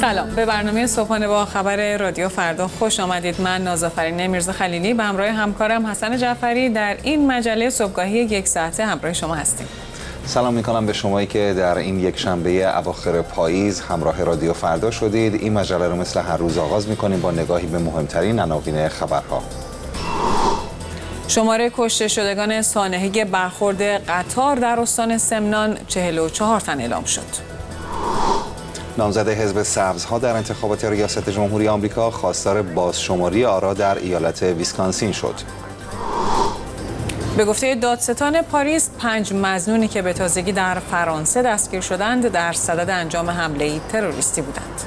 سلام، به برنامه صبحانه با خبر رادیو فردا خوش آمدید. من نازآفرین میرزا خلیلی به همراه همکارم حسن جعفری در این مجله صبحگاهی یک ساعته همراه شما هستیم. سلام میکنم به شمایی که در این یک شنبه اواخر پاییز همراه رادیو فردا شدید. این مجله رو مثل هر روز آغاز میکنیم با نگاهی به مهمترین عناوین خبرها. شماره کشته شدگان سانحه برخورد قطار در استان سمنان 44 تن اعلام شد. نامزد حزب سبزها در انتخابات ریاست جمهوری آمریکا خواستار بازشماری آرا در ایالت ویسکانسین شد. به گفته دادستان پاریس 5 مظنونی که به تازگی در فرانسه دستگیر شدند در صدد انجام حمله تروریستی بودند.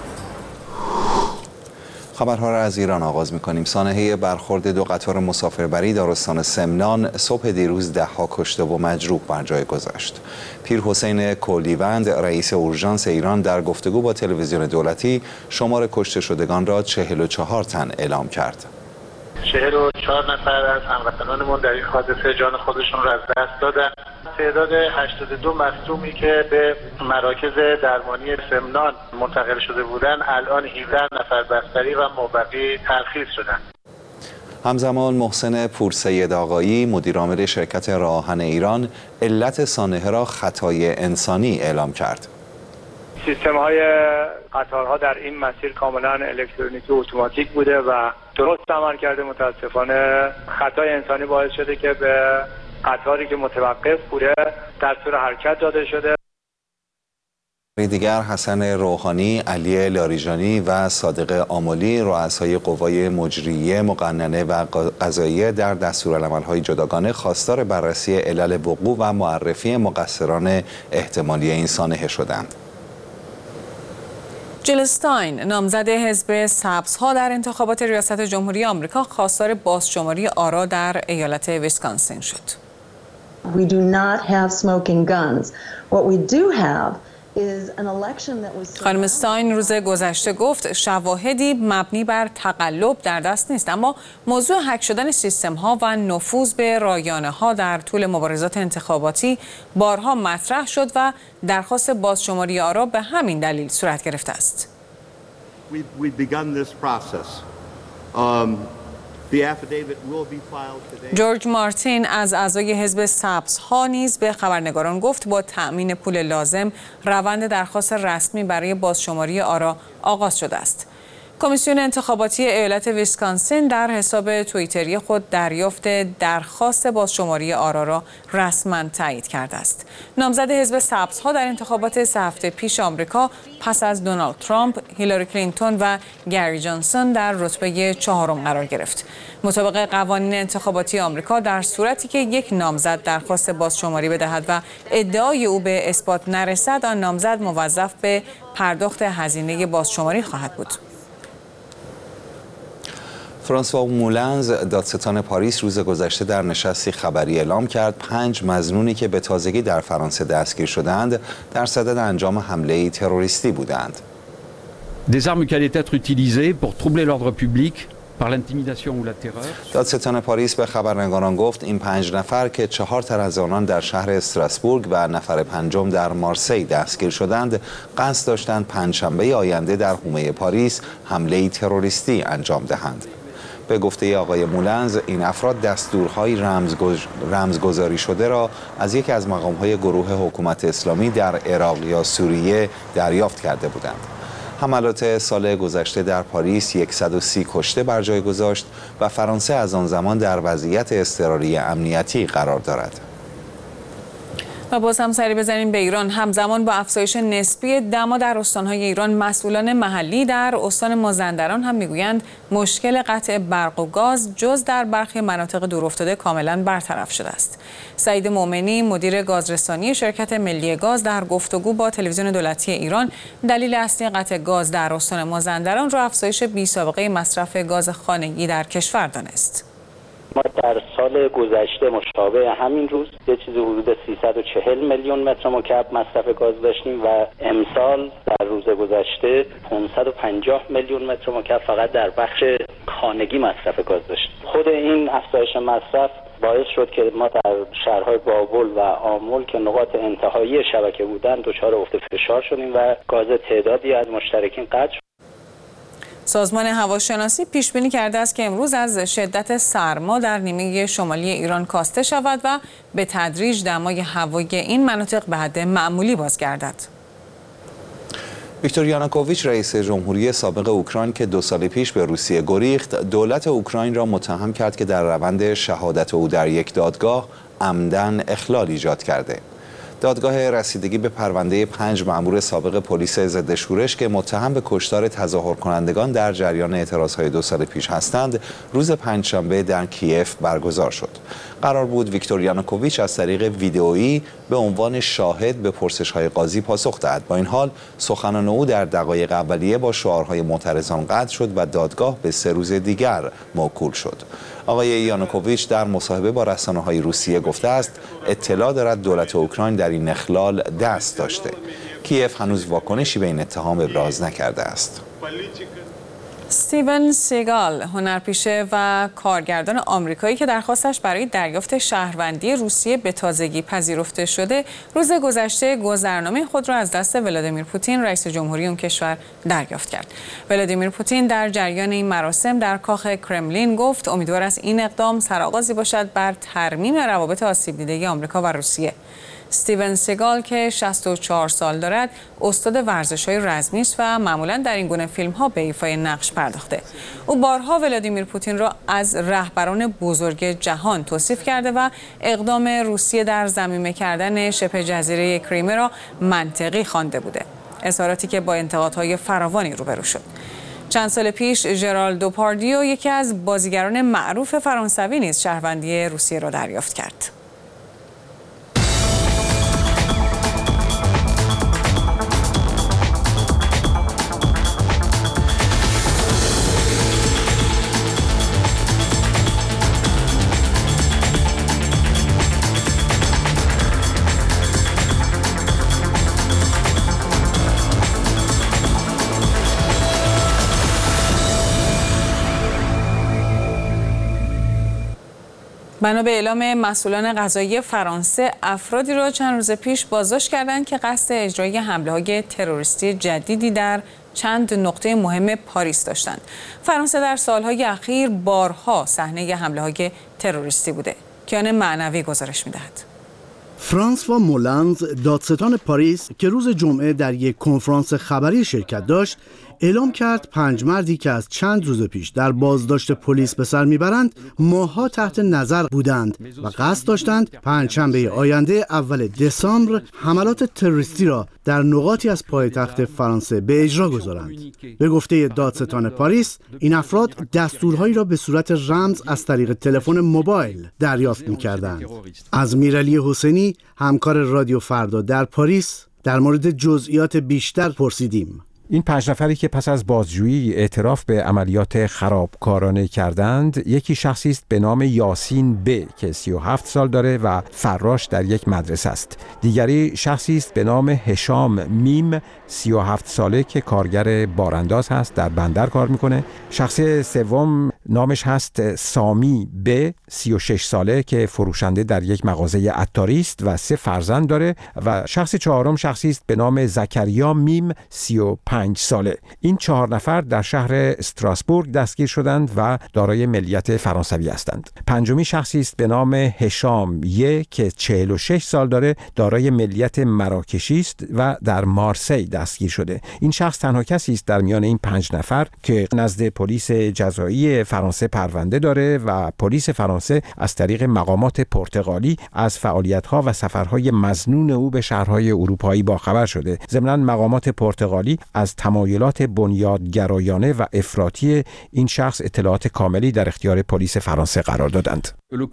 خبرها را از ایران آغاز می‌کنیم. سانحه برخورد 2 قطار مسافربری در استان سمنان صبح دیروز 10 کشته و مجروح بر جای گذاشت. پیر حسین کولیوند رئیس اورژانس ایران در گفتگو با تلویزیون دولتی شمار کشته شدگان را 44 تن اعلام کرد. 44 نفر از هموطنانمون در این حادثه جان خودشون را از دست دادن. تعداد 82 مصدومی که به مراکز درمانی سمنان منتقل شده بودند الان 17 نفر بستری و مابقی ترخیص شدند. همزمان محسن پورسید آقایی مدیر عامل شرکت راه آهن ایران علت سانحه را خطای انسانی اعلام کرد. سیستم‌های قطارها در این مسیر کاملا الکترونیکی و اتوماتیک بوده و درست عمل کرده. متاسفانه خطای انسانی باعث شده که به قطاری که متوقف بوده دستور حرکت داده شده. دیگر حسن روحانی، علی لاریجانی و صادق آملی رؤسای قوای مجریه، مقننه و قضاییه در دستورالعمل‌های جداگانه خواستار بررسی علل وقوع و معرفی مقصران احتمالی این سانحه شدند. جیل استاین نامزد حزب سبزها در انتخابات ریاست جمهوری آمریکا خواستار بازشماری آرا در ایالت ویسکانسین شد. We do not have smoking guns. What we do have is an election that was خانم استاین روز گذشته گفت شواهدی مبنی بر تقلب در دست نیست، اما موضوع هک شدن سیستم ها و نفوذ به رایانه ها در طول مبارزات انتخاباتی بارها مطرح شد و درخواست بازشماری آرا به همین دلیل صورت گرفته است. جورج مارتین از اعضای حزب سبزها نیز به خبرنگاران گفت با تأمین پول لازم روند درخواست رسمی برای بازشماری آرا آغاز شده است. کمیسیون انتخاباتی ایالت ویسکانسین در حساب توییتری خود دریافت درخواست بازشماری آرا را رسما تایید کرده است. نامزد حزب سبزها در انتخابات 3 هفته پیش آمریکا پس از دونالد ترامپ، هیلاری کلینتون و گری جانسون در رتبه 4 قرار گرفت. مطابق قوانین انتخاباتی آمریکا در صورتی که یک نامزد درخواست بازشماری بدهد و ادعای او به اثبات نرسد، آن نامزد موظف به پرداخت هزینه بازشماری خواهد بود. فرانسوا مولنز دادستان پاریس روز گذشته در نشستی خبری اعلام کرد 5 مظنونی که به تازگی در فرانسه دستگیر شدند در صدد انجام حمله تروریستی بودند. Des armes qui allaient être utilisées pour troubler l'ordre public par l'intimidation ou la terreur. دادستان پاریس به خبرنگاران گفت این 5 نفر که 4 تن از آنان در شهر استراسبورگ و نفر پنجم در مارسی دستگیر شدند قصد داشتند پنجشنبه آینده در حومه پاریس حمله تروریستی انجام دهند. به گفته آقای مولنز این افراد دستورهای رمزگذاری شده را از یکی از مقامهای گروه حکومت اسلامی در عراق یا سوریه دریافت کرده بودند. حملات سال گذشته در پاریس 130 کشته بر جای گذاشت و فرانسه از آن زمان در وضعیت اضطراری امنیتی قرار دارد. و باز هم سری بزنیم به ایران. همزمان با افزایش نسبی دما در استانهای ایران، مسئولان محلی در استان مازندران هم میگویند مشکل قطع برق و گاز جز در برخی مناطق دورافتاده کاملا برطرف شده است. سعید مومنی مدیر گازرسانی شرکت ملی گاز در گفتگو با تلویزیون دولتی ایران دلیل اصلی قطع گاز در استان مازندران را افزایش بی‌سابقه مصرف گاز خانگی در کشور دانست. ما در سال گذشته مشابه همین روز یه چیزی حدود 340 میلیون متر مکعب مصرف گاز داشتیم و امسال در روز گذشته 550 میلیون متر مکعب فقط در بخش خانگی مصرف گاز داشتیم. خود این افزایش مصرف باعث شد که ما در شهرهای بابل و آمل که نقاط انتهایی شبکه بودن دچار افت فشار شدیم و گاز تعدادی از مشترکین قطع شد. سازمان هواشناسی پیش بینی کرده است که امروز از شدت سرما در نیمه شمالی ایران کاسته شود و به تدریج دمای هوایی این مناطق به حد معمولی بازگردد. ویکتور یانوکوویچ رئیس جمهوری سابق اوکراین که 2 سال پیش به روسیه گریخت، دولت اوکراین را متهم کرد که در روند شهادت او در یک دادگاه عمداً اخلال ایجاد کرده. دادگاه رسیدگی به پرونده 5 مأمور سابق پلیس ضد شورش که متهم به کشتار تظاهر کنندگان در جریان اعتراضهای 2 سال پیش هستند، روز پنجشنبه در کیف برگزار شد. قرار بود ویکتور یانوکوویچ از طریق ویدئویی به عنوان شاهد به پرسش‌های قاضی پاسخ دهد. با این حال سخنان او در دقایق اولیه با شعارهای معترضان قطع شد و دادگاه به 3 روز دیگر موکول شد. آقای یانوکوویچ در مصاحبه با رسانه‌های روسیه گفته است اطلاع دارد دولت اوکراین در این اخلال دست داشته. کیف هنوز واکنشی به این اتهام ابراز نکرده است. استیون سیگال، هنرپیشه و کارگردان آمریکایی که درخواستش برای دریافت شهروندی روسیه به تازگی پذیرفته شده، روز گذشته گذرنامه خود را از دست ولادیمیر پوتین رئیس جمهوری اون کشور دریافت کرد. ولادیمیر پوتین در جریان این مراسم در کاخ کرملین گفت امیدوار است این اقدام سرآغازی باشد بر ترمیم روابط آسیب دیده آمریکا و روسیه. استیون سیگال که 64 سال دارد، استاد ورزش‌های رزمی است و معمولاً در این گونه فیلم‌ها به ایفای نقش پرداخته. او بارها ولادیمیر پوتین را از رهبران بزرگ جهان توصیف کرده و اقدام روسیه در ضمیمه کردن شبه جزیره کریمه را منطقی خوانده بوده. اظهاراتی که با انتقادهای فراوانی روبرو شد. چند سال پیش ژرال دوپاردیو، یکی از بازیگران معروف فرانسوی، نیز شهروندی روسیه را دریافت کرد. بنا به اعلام مسئولان قضایی فرانسه، افرادی را چند روز پیش بازداشت کردند که قصد اجرای حمله‌های تروریستی جدیدی در چند نقطه مهم پاریس داشتند. فرانسه در سالهای اخیر بارها صحنه حمله‌های تروریستی بوده. کیان معنوی گزارش می‌دهد. فرانسوا مولانز، دادستان پاریس که روز جمعه در یک کنفرانس خبری شرکت داشت، اعلام کرد 5 مردی که از چند روز پیش در بازداشت پلیس به سر میبرند ماه‌ها تحت نظر بودند و قصد داشتند پنجشنبه آینده اول دسامبر حملات تروریستی را در نقاطی از پایتخت فرانسه به اجرا گذارند. به گفته دادستان پاریس، این افراد دستورهایی را به صورت رمز از طریق تلفن موبایل دریافت می‌کردند. از میرعلی حسینی، همکار رادیو فردا در پاریس، در مورد جزئیات بیشتر پرسیدیم. این 5 نفری که پس از بازجویی اعتراف به عملیات خرابکارانه کردند، یکی شخصی است به نام یاسین ب که 37 سال داره و فراش در یک مدرسه است. دیگری شخصی است به نام هشام میم، 37 ساله که کارگر بارانداز هست، در بندر کار میکنه. شخص سوم نامش هست سامی ب، 36 ساله که فروشنده در یک مغازه عطاری است و 3 فرزند داره. و شخص چهارم شخصی است به نام زکریا میم، 35 ساله. این 4 نفر در شهر استراسبورگ دستگیر شدند و دارای ملیت فرانسوی هستند. پنجمی شخصی است به نام هشام ی که 46 سال داره، دارای ملیت مراکشی است و در مارسی دستگیر شده. این شخص تنها کسی است در میان این 5 نفر که نزد پلیس جزایی فرانسه پرونده داره و پلیس فرانسه از طریق مقامات پرتغالی از فعالیت‌ها و سفرهای مظنون او به شهرهای اروپایی باخبر شده. ضمناً مقامات پرتغالی از تمایلات بنیادگرایانه و افراطی این شخص اطلاعات کاملی در اختیار پلیس فرانسه قرار دادند.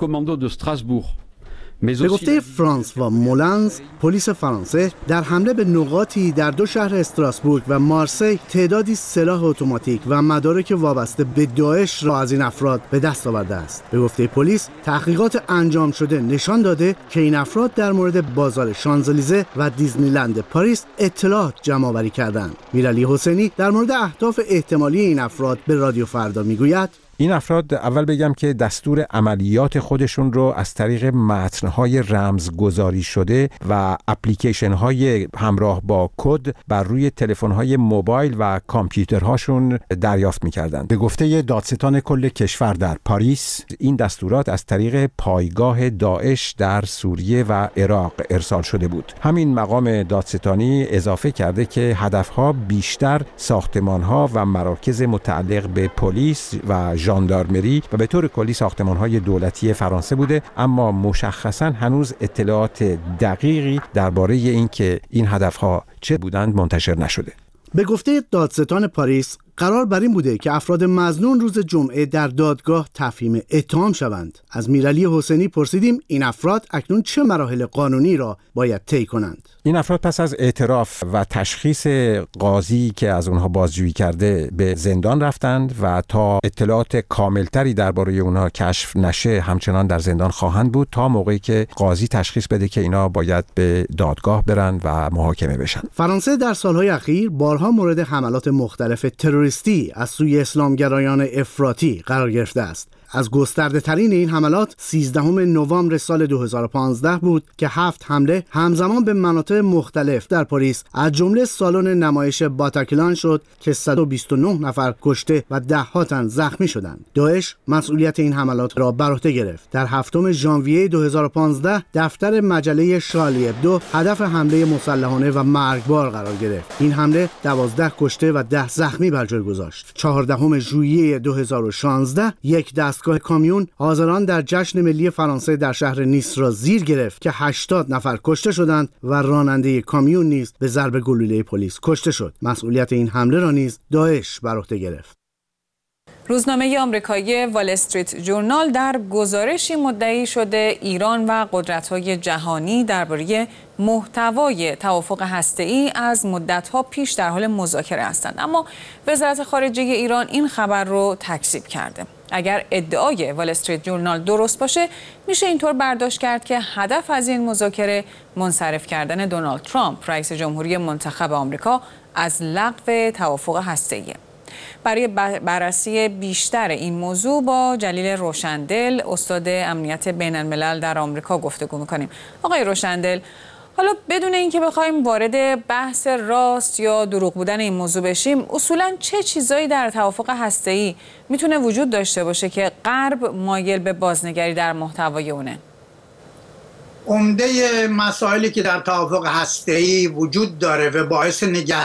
به گفته فرانسوا مولانز، پلیس فرانسه در حمله به نقاطی در 2 شهر استراسبورگ و مارسی تعدادی سلاح اتوماتیک و مدارک وابسته به داعش را از این افراد به دست آورده است. به گفته پلیس، تحقیقات انجام شده نشان داده که این افراد در مورد بازار شانزلیزه و دیزنیلند پاریس اطلاعات جمع‌آوری کردند. میرعلی حسینی در مورد اهداف احتمالی این افراد به رادیو فردا میگوید: این افراد اول بگم که دستور عملیات خودشون رو از طریق متن‌های رمزگذاری شده و اپلیکیشن‌های همراه با کد بر روی تلفن‌های موبایل و کامپیوترهاشون دریافت می‌کردند. به گفته دادستان کل کشور در پاریس، این دستورات از طریق پایگاه داعش در سوریه و عراق ارسال شده بود. همین مقام دادستانی اضافه کرده که هدفها بیشتر ساختمان‌ها و مراکز متعلق به پلیس و ژاندارمری و به طور کلی ساختمان‌های دولتی فرانسه بوده، اما مشخصاً هنوز اطلاعات دقیقی درباره اینکه این هدفها چه بودند منتشر نشده. به گفته دادستان پاریس، قرار بر این بوده که افراد مظنون روز جمعه در دادگاه تفهیم اتهام شوند. از میرعلی حسینی پرسیدیم این افراد اکنون چه مراحل قانونی را باید طی کنند. این افراد پس از اعتراف و تشخیص قاضی که از اونها بازجویی کرده به زندان رفتند و تا اطلاعات کاملتری درباره اونها کشف نشه همچنان در زندان خواهند بود تا موقعی که قاضی تشخیص بده که اینا باید به دادگاه برن و محاکمه بشن. فرانسه در سالهای اخیر بارها مورد حملات مختلف تروریستی از سوی اسلامگرایان افراطی قرار گرفته است. از گسترده ترین این حملات 13 نوامبر سال 2015 بود که 7 حمله همزمان به مناطق مختلف در پاریس از جمله سالن نمایش باتاکلان شد که 129 نفر کشته و ده‌ها تن زخمی شدند. داعش مسئولیت این حملات را بر عهده گرفت. در 7 ژانویه 2015 دفتر مجله شارلی ابدو هدف حمله مسلحانه و مرگبار قرار گرفت. این حمله 12 کشته و 10 زخمی بر جای گذاشت. 14 ژوئیه 2016 یک دستگاه کامیون حاضران در جشن ملی فرانسه در شهر نیس را زیر گرفت که 80 نفر کشته شدند و راننده کامیون نیز به ضرب گلوله پلیس کشته شد. مسئولیت این حمله را نیز داعش بر عهده گرفت. روزنامه آمریکایی وال استریت ژورنال در گزارشی مدعی شده ایران و قدرت‌های جهانی درباره محتوای توافق هسته‌ای از مدت‌ها پیش در حال مذاکره هستند، اما وزارت خارجه ایران این خبر رو تکذیب کرده. اگر ادعای وال استریت ژورنال درست باشه، میشه اینطور برداشت کرد که هدف از این مذاکره منصرف کردن دونالد ترامپ رئیس جمهوری منتخب آمریکا از لغو توافق هسته‌ای. برای بررسی بیشتر این موضوع با جلیل روشندل، استاد امنیت بین الملل در آمریکا گفتگو می‌کنیم. آقای روشندل، حالا بدون اینکه بخوایم وارد بحث راست یا دروغ بودن این موضوع بشیم، اصولاً چه چیزایی در توافق هسته‌ای میتونه وجود داشته باشه که غرب مایل به بازنگری در محتوای اونه؟ عمده مسائلی که در توافق هسته‌ای وجود داره و باعث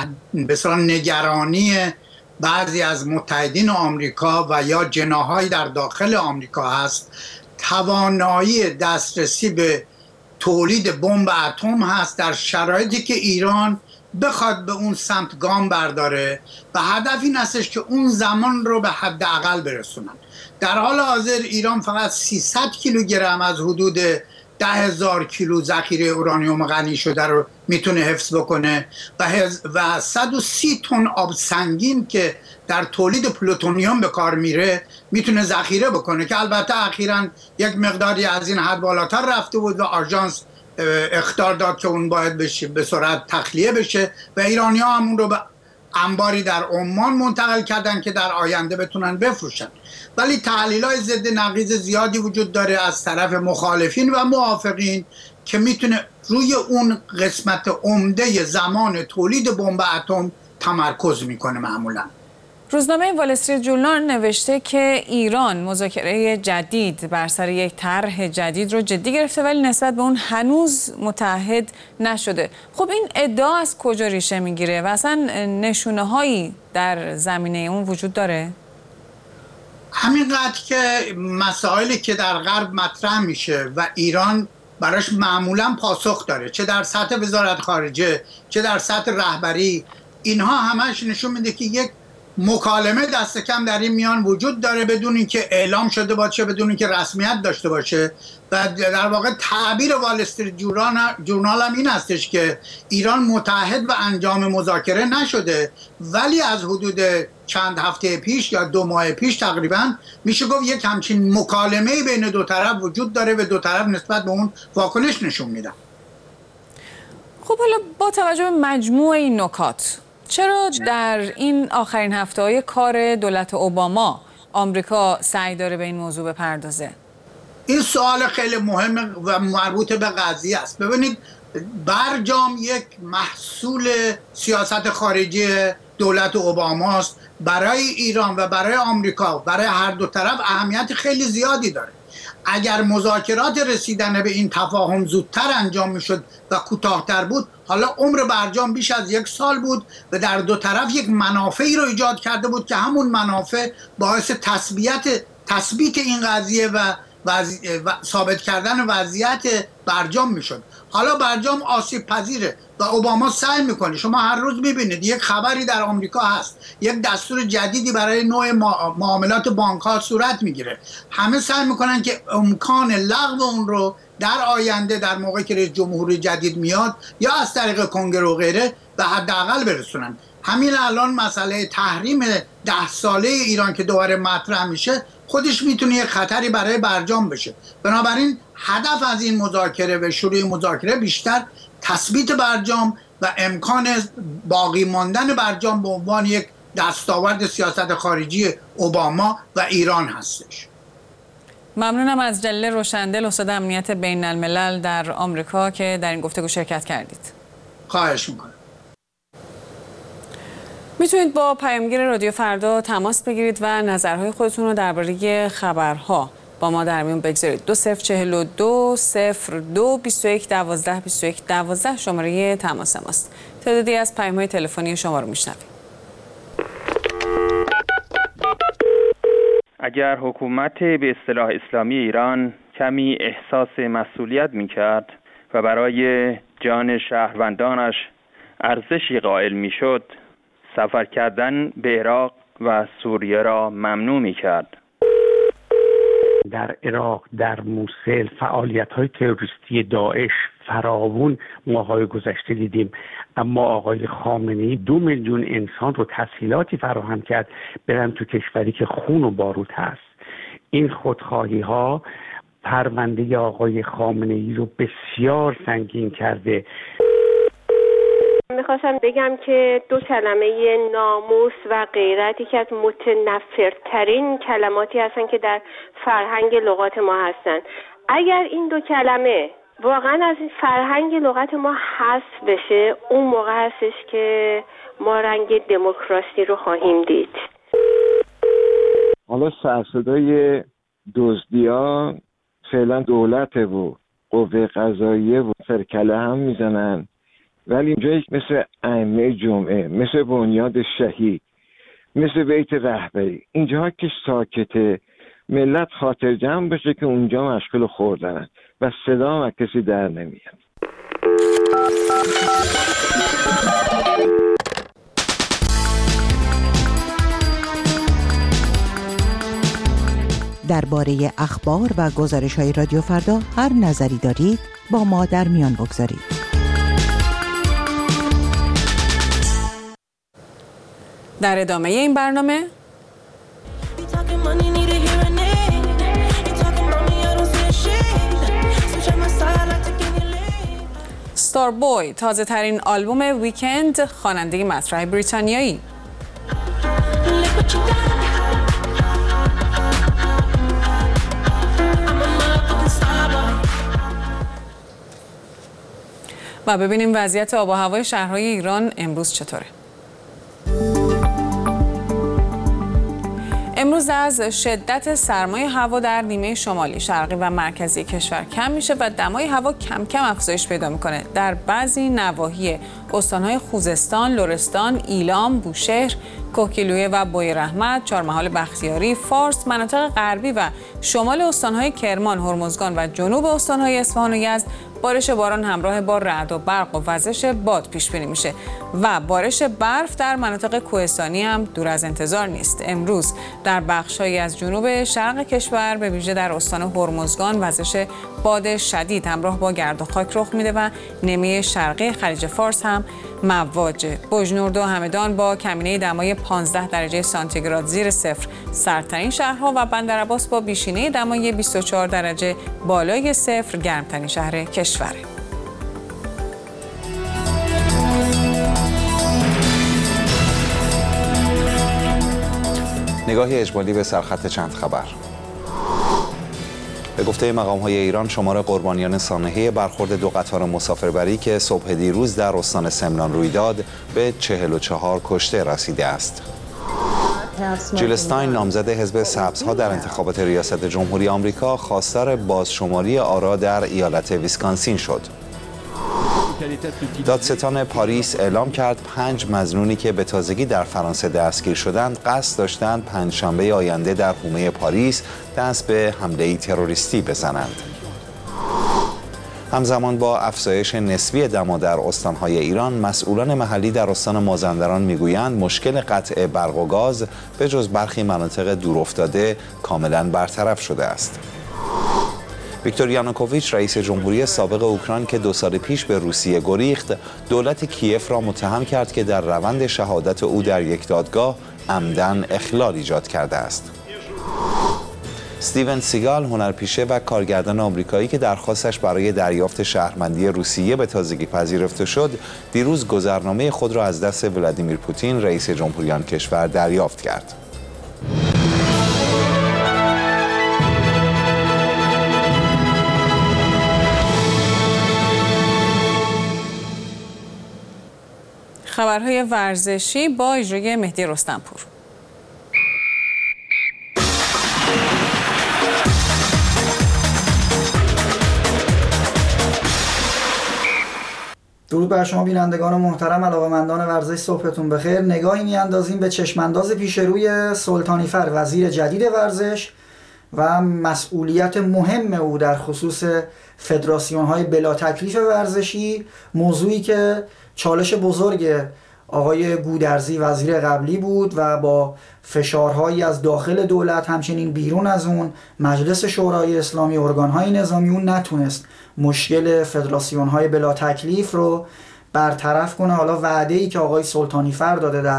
نگرانی بعضی از متحدین آمریکا و یا جناح‌های در داخل آمریکا هست، توانایی دسترسی به تولید بمب اتم هست در شرایطی که ایران بخواد به اون سمت گام برداره و هدف این هستش که اون زمان رو به حداقل برسونن. در حال حاضر ایران فقط 300 کیلوگرم از حدود 10,000 کیلو ذخیره اورانیوم غنی شده رو میتونه حفظ بکنه و 130 تن آب سنگین که در تولید پلوتونیوم به کار میره میتونه ذخیره بکنه که البته اخیراً یک مقداری از این حد بالاتر رفته بود و آژانس اخطار داد که اون باید بشه به سرعت تخلیه بشه و ایرانی‌ها همون رو به انباری در عمان منتقل کردن که در آینده بتونن بفروشن. ولی تحلیل‌های ضد نقیض زیادی وجود داره از طرف مخالفین و موافقین که میتونه روی اون قسمت عمده زمان تولید بمب اتم تمرکز میکنه. معمولا روزنامه وال استریت ژورنال نوشته که ایران مذاکره جدید بر سر یک طرح جدید رو جدی گرفته ولی نسبت به اون هنوز متحد نشده. خب این ادعا از کجا ریشه میگیره و اصلا نشونه هایی در زمینه اون وجود داره؟ همینقدر که مسائلی که در غرب مطرح میشه و ایران براش معمولا پاسخ داره، چه در سطح وزارت خارجه چه در سطح رهبری، اینها همش نشون میده که یک مکالمه دست کم در این میان وجود داره بدون اینکه اعلام شده باشه، بدون اینکه رسمیت داشته باشه و در واقع تعبیر وال استریت ژورنال هم این هستش که ایران متحد و انجام مذاکره نشده ولی از حدود چند هفته پیش یا 2 ماه پیش تقریبا میشه گفت یک همچین مکالمه بین دو طرف وجود داره و دو طرف نسبت به اون واکنش نشون میدن. خب حالا با توجه به مجموع این نکات، چرا در این آخرین هفته‌های کار دولت اوباما آمریکا سعی داره به این موضوع بپردازه؟ این سوال خیلی مهم و مربوط به قضیه است. ببینید، برجام یک محصول سیاست خارجی دولت اوباماست. برای ایران و برای آمریکا، برای هر دو طرف اهمیت خیلی زیادی داره. اگر مذاکرات رسیدن به این تفاهم زودتر انجام میشد و کوتاه‌تر بود، حالا عمر برجام بیش از 1 سال بود و در دو طرف یک منافعی رو ایجاد کرده بود که همون منافع باعث تثبیت این قضیه و ثابت کردن وضعیت برجام میشد. حالا برجام آسیب پذیره و اوباما سعی میکنه. شما هر روز میبینید یک خبری در آمریکا هست، یک دستور جدیدی برای نوع معاملات بانک ها صورت میگیره. همه سعی میکنن که امکان لغو اون رو در آینده، در موقعی که رئیس جمهوری جدید میاد یا از طریق کنگره و غیره، به حداقل برسونن. همین الان مسئله تحریم 10 ساله ایران که دوباره مطرح میشه، خودش میتونه یک خطری برای برجام بشه. بنابراین هدف از این مذاکره و شروع مذاکره بیشتر تثبیت برجام و امکان باقی ماندن برجام به عنوان یک دستاورد سیاست خارجی اوباما و ایران هستش. ممنونم از جلیل روشندل، استاد امنیت بین الملل در آمریکا که در این گفتگو شرکت کردید. خواهش میکنم. میتونید با پیامگیر رادیو فردا تماس بگیرید و نظرهای خودتون رو درباره خبرها با ما در میون بگذارید. 2042 02 21 12 21 12 شماره تماس ماست. تعدادی از پیام‌های تلفنی شما رو میشنویم. اگر حکومت به اصطلاح اسلامی ایران کمی احساس مسئولیت میکرد و برای جان شهروندانش ارزشی قائل میشد، سفر کردن به عراق و سوریه را ممنوع میکرد. در عراق، در موصل، فعالیت‌های تروریستی داعش فراوون ماهای گذشته دیدیم، اما آقای خامنه‌ای 2 میلیون انسان رو تسهیلاتی فراهم کرد برن تو کشوری که خون و بارود هست. این خودخواهی‌ها پرونده آقای خامنه‌ای رو بسیار سنگین کرده. میخواستم بگم که 2 کلمه ناموس و غیرت یکی از متنفرترین کلماتی هستن که در فرهنگ لغات ما هستن. اگر این 2 کلمه واقعا از این فرهنگ لغات ما حذف بشه، اون موقع هستش که ما رنگ دموکراسی رو خواهیم دید. حالا سرصدای دزدی‌ها فعلا دولته و قوه قضاییه و سرکله هم میزنن، ولی اینجا مثل ائمه جمعه، مثل بنیاد شهید، مثل بیت رهبری، اینجا که ساکته، ملت خاطر جمع بشه که اونجا مشغول خوردنن و صدا و کسی در نمیاد. درباره اخبار و گزارش‌های رادیو فردا هر نظری دارید با ما در میان بگذارید. در ادامه این برنامه ستاربوی، تازه ترین آلبوم ویکند خواننده مطرح بریتانیایی. و ببینیم وضعیت آب و هوای شهرهای ایران امروز چطوره. امروز از شدت سرمای هوا در نیمه شمالی، شرقی و مرکزی کشور کم میشه و دمای هوا کم کم افزایش پیدا میکنه. در بعضی نواحی استانهای خوزستان، لرستان، ایلام، بوشهر، کوهگیلویه و بویرحمت، چهارمحال بختیاری، فارس، مناطق غربی و شمال استانهای کرمان، هرمزگان و جنوب استانهای اصفهان و یزد بارش باران همراه با رعد و برق و وزش باد پیش بینی میشه و بارش برف در مناطق کوهستانی هم دور از انتظار نیست. امروز در بخش‌هایی از جنوب شرق کشور به ویژه در استان هرمزگان وزش باد شدید همراه با گرد و خاک رخ میده و نیمه شرقی خلیج فارس هم مواجه. بوجنورد و همدان با کمینه دمای 15 درجه سانتیگراد زیر صفر سردترین شهرها و بندرعباس با بیشینه دمای 24 درجه بالای صفر گرمترین شهر کشوره. نگاهی اجمالی به سرخط چند خبر. به گفته مقام‌های ایران شمار قربانیان سانحه برخورد دو قطار مسافربری که صبح دیروز در استان سمنان روی داد به 44 کشته رسیده است. جیل استاین نامزد حزب سبزها در انتخابات ریاست جمهوری آمریکا خواستار بازشماری آرا در ایالت ویسکانسین شد. دادستان پاریس اعلام کرد 5 مظنونی که به تازگی در فرانسه دستگیر شدند قصد داشتند پنجشنبه آینده در حومه پاریس دست به حمله تروریستی بزنند. همزمان با افزایش نسبی دما در استانهای ایران، مسئولان محلی در استان مازندران میگویند مشکل قطع برق و گاز به جز برخی مناطق دورافتاده کاملا برطرف شده است. ویکتور یانوکوویچ رئیس جمهوری سابق اوکراین که 2 سال پیش به روسیه گریخت، دولت کیف را متهم کرد که در روند شهادت او در یک دادگاه عمداً اخلال ایجاد کرده است. استیون سیگال، هنرپیشه و کارگردان آمریکایی که درخواستش برای دریافت شهروندی روسیه به تازگی پذیرفته شد، دیروز گذرنامه خود را از دست ولادیمیر پوتین، رئیس جمهوری آن کشور، دریافت کرد. خبرهای ورزشی با اجرای مهدی رستمپور. درود بر شما بینندگان محترم، علاقه‌مندان ورزش، صبحتون بخیر. نگاهی میاندازیم به چشمانداز پیش روی سلطانیفر، وزیر جدید ورزش و مسئولیت مهم او در خصوص فدراسیون‌های بلا تکلیف ورزشی، موضوعی که چالش بزرگ آقای گودرزی وزیر قبلی بود و با فشارهایی از داخل دولت همچنین بیرون از اون مجلس شورای اسلامی، ارگان‌های نظامی، اون نتونست مشکل فدراسیون‌های بلا تکلیف رو برطرف کنه. حالا وعده‌ای که آقای سلطانیفر داده در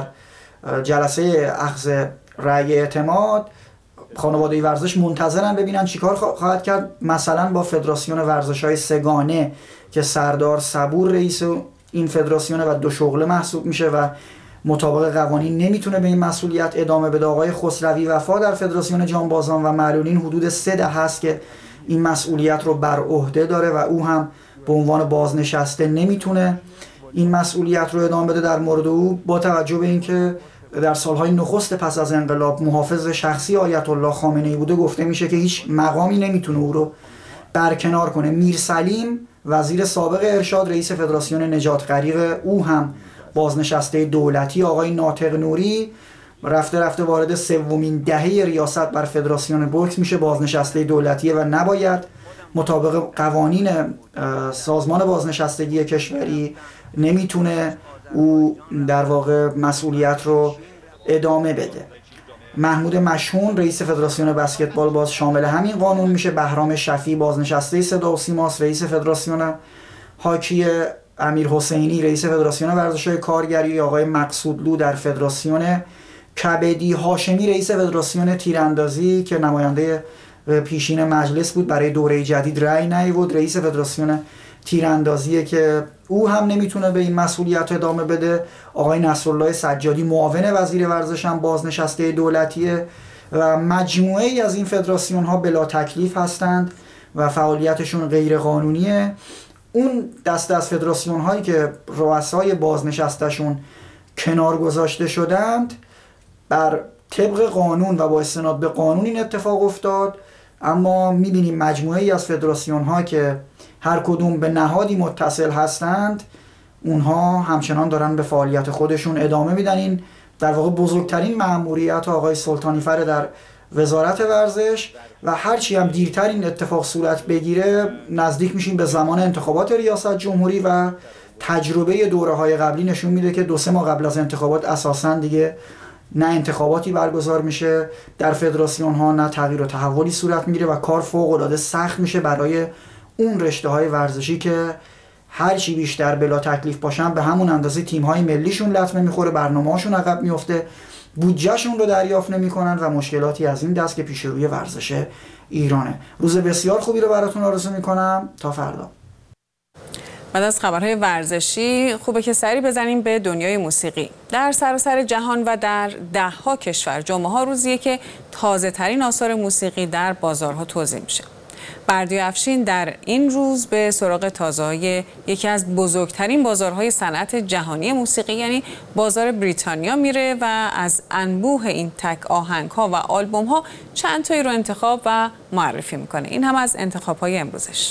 جلسه اخذ رأی اعتماد، خانواده ورزش منتظرن ببینن چیکار خواهد کرد، مثلا با فدراسیون ورزش‌های سگانه که سردار صبور رئیس این فدراسیون و 2 شغله محسوب میشه و مطابق قوانین نمیتونه به این مسئولیت ادامه بده. آقای خسروی وفا در فدراسیون جانبازان و معلولین حدود 3 دهه هست که این مسئولیت رو بر عهده داره و او هم به عنوان بازنشسته نمیتونه این مسئولیت رو ادامه بده. در مورد او با توجه به اینکه در سالهای نخست پس از انقلاب محافظ شخصی آیت الله خامنه‌ای بوده، گفته میشه که هیچ مقامی نمیتونه او رو برکنار کنه. میرسلیم وزیر سابق ارشاد رئیس فدراسیون نجات غریق، او هم بازنشسته دولتی. آقای ناطق نوری رفته وارد 3مین دهه ریاست بر فدراسیون بوکس میشه، بازنشسته دولتیه و نباید مطابق قوانین سازمان بازنشستگی کشوری نمیتونه او در واقع مسئولیت رو ادامه بده. محمود مشهون رئیس فدراسیون بسکتبال باز شامل همین قانون میشه. بهرام شفیع بازنشسته صدا و سیماست رئیس فدراسیون هاکی. امیر حسینی رئیس فدراسیون ورزش‌های کارگری. آقای مقصودلو در فدراسیون کبدی. هاشمی رئیس فدراسیون تیراندازی که نماینده پیشین مجلس بود، برای دوره جدید رأی نیاورد، رئیس فدراسیون تیراندازی که او هم نمیتونه به این مسئولیت ادامه بده. آقای نصرالله سجادی معاون وزیر ورزش هم بازنشسته دولتیه و مجموعه‌ای از این فدراسیون ها بلا تکلیف هستند و فعالیتشون غیر قانونیه. اون دسته از فدراسیون هایی که رؤسای بازنشستشون کنار گذاشته شدند، بر طبق قانون و با استناد به قانون این اتفاق افتاد، اما میبینیم مجموعه‌ای از فدراسیون ها که هر کدوم به نهادی متصل هستند، اونها همچنان دارن به فعالیت خودشون ادامه میدن. این در واقع بزرگترین مأموریت آقای سلطانیفر در وزارت ورزش و هرچی هم دیرتر این اتفاق صورت بگیره نزدیک میشیم به زمان انتخابات ریاست جمهوری و تجربه دوره‌های قبلی نشون میده که 2-3 ماه قبل از انتخابات اساساً دیگه نه انتخاباتی برگزار میشه در فدراسیون ها، نه تغییر و تحولی صورت میگیره و کار فوق العاده سخت میشه برای اون رشته های ورزشی که هر چی بیشتر بلا تکلیف باشن به همون اندازه تیم های ملیشون لطمه میخوره، برنامه‌هاشون عقب میفته، بودجهشون رو دریافت نمیکنن و مشکلاتی از این دست که پیش روی ورزش ایرانه. روز بسیار خوبی رو براتون آرزو میکنم. تا فردا. بعد از خبرهای ورزشی خوبه که سری بزنیم به دنیای موسیقی. در سراسر جهان و در ده‌ها کشور جمعه‌ها روزیه که تازه‌ترین آثار موسیقی در بازارها توزیع میشه. بردیا افشین در این روز به سراغ تازه‌های یکی از بزرگترین بازارهای صنعت جهانی موسیقی یعنی بازار بریتانیا میره و از انبوه این تک آهنگ‌ها و آلبوم‌ها چند تایی رو انتخاب و معرفی میکنه. این هم از انتخاب‌های امروزش.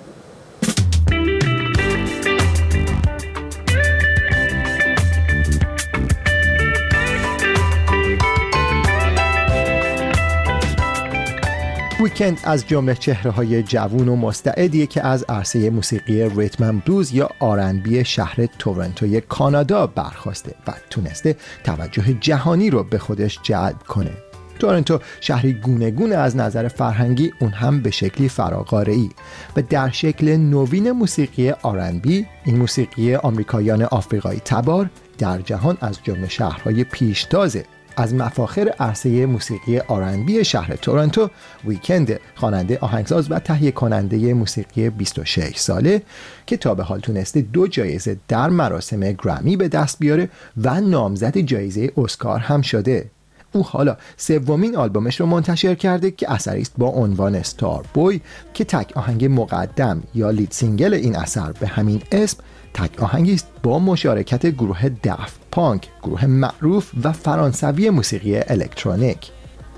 ویکند از جمله چهره‌های جوون و مستعدیه که از عرصه موسیقی ریتم اند بلوز یا آرنبی شهر تورنتوی کانادا برخاسته و تونسته توجه جهانی رو به خودش جلب کنه. تورنتو شهری گوناگون از نظر فرهنگی، اون هم به شکلی فراقاره‌ای و در شکل نوین موسیقی آرنبی، این موسیقی آمریکایان آفریقایی تبار در جهان از جمله شهرهای پیشتازه. از مفاخر عرصه موسیقی آرنبی شهر تورنتو، ویکند خواننده، آهنگساز و تهیه کننده موسیقی 26 ساله که تا به حال تونسته 2 جایزه در مراسم گرمی به دست بیاره و نامزد جایزه اسکار هم شده. او حالا 3مین آلبومش رو منتشر کرده که اثری است با عنوان استار بوی که تک آهنگ مقدم یا لید سینگل این اثر به همین اسم تک آهنگی است با مشارکت گروه دافت پانک، گروه معروف و فرانسوی موسیقی الکترونیک.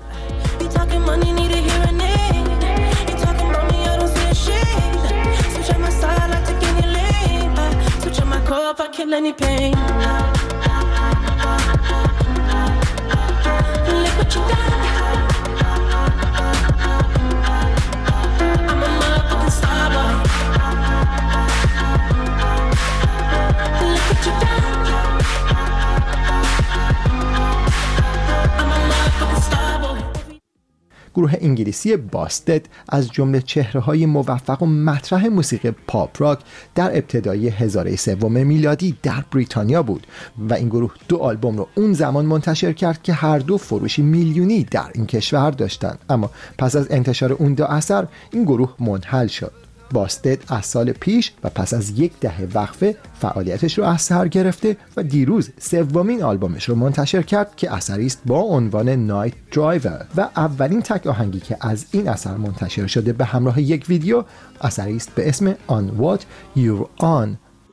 گروه انگلیسی باستد از جمله چهره‌های موفق و مطرح موسیقی پاپ راک در ابتدای هزاره سوم میلادی در بریتانیا بود و این گروه 2 آلبوم رو اون زمان منتشر کرد که هر دو فروشی میلیونی در این کشور داشتند، اما پس از انتشار اون 2 اثر این گروه منحل شد. باستد از سال پیش و پس از 10 وقفه فعالیتش رو از سر گرفته و دیروز 3مین آلبومش رو منتشر کرد که اثری است با عنوان نایت درایور و اولین تک آهنگی که از این اثر منتشر شده به همراه یک ویدیو اثری است به اسم On What You're On.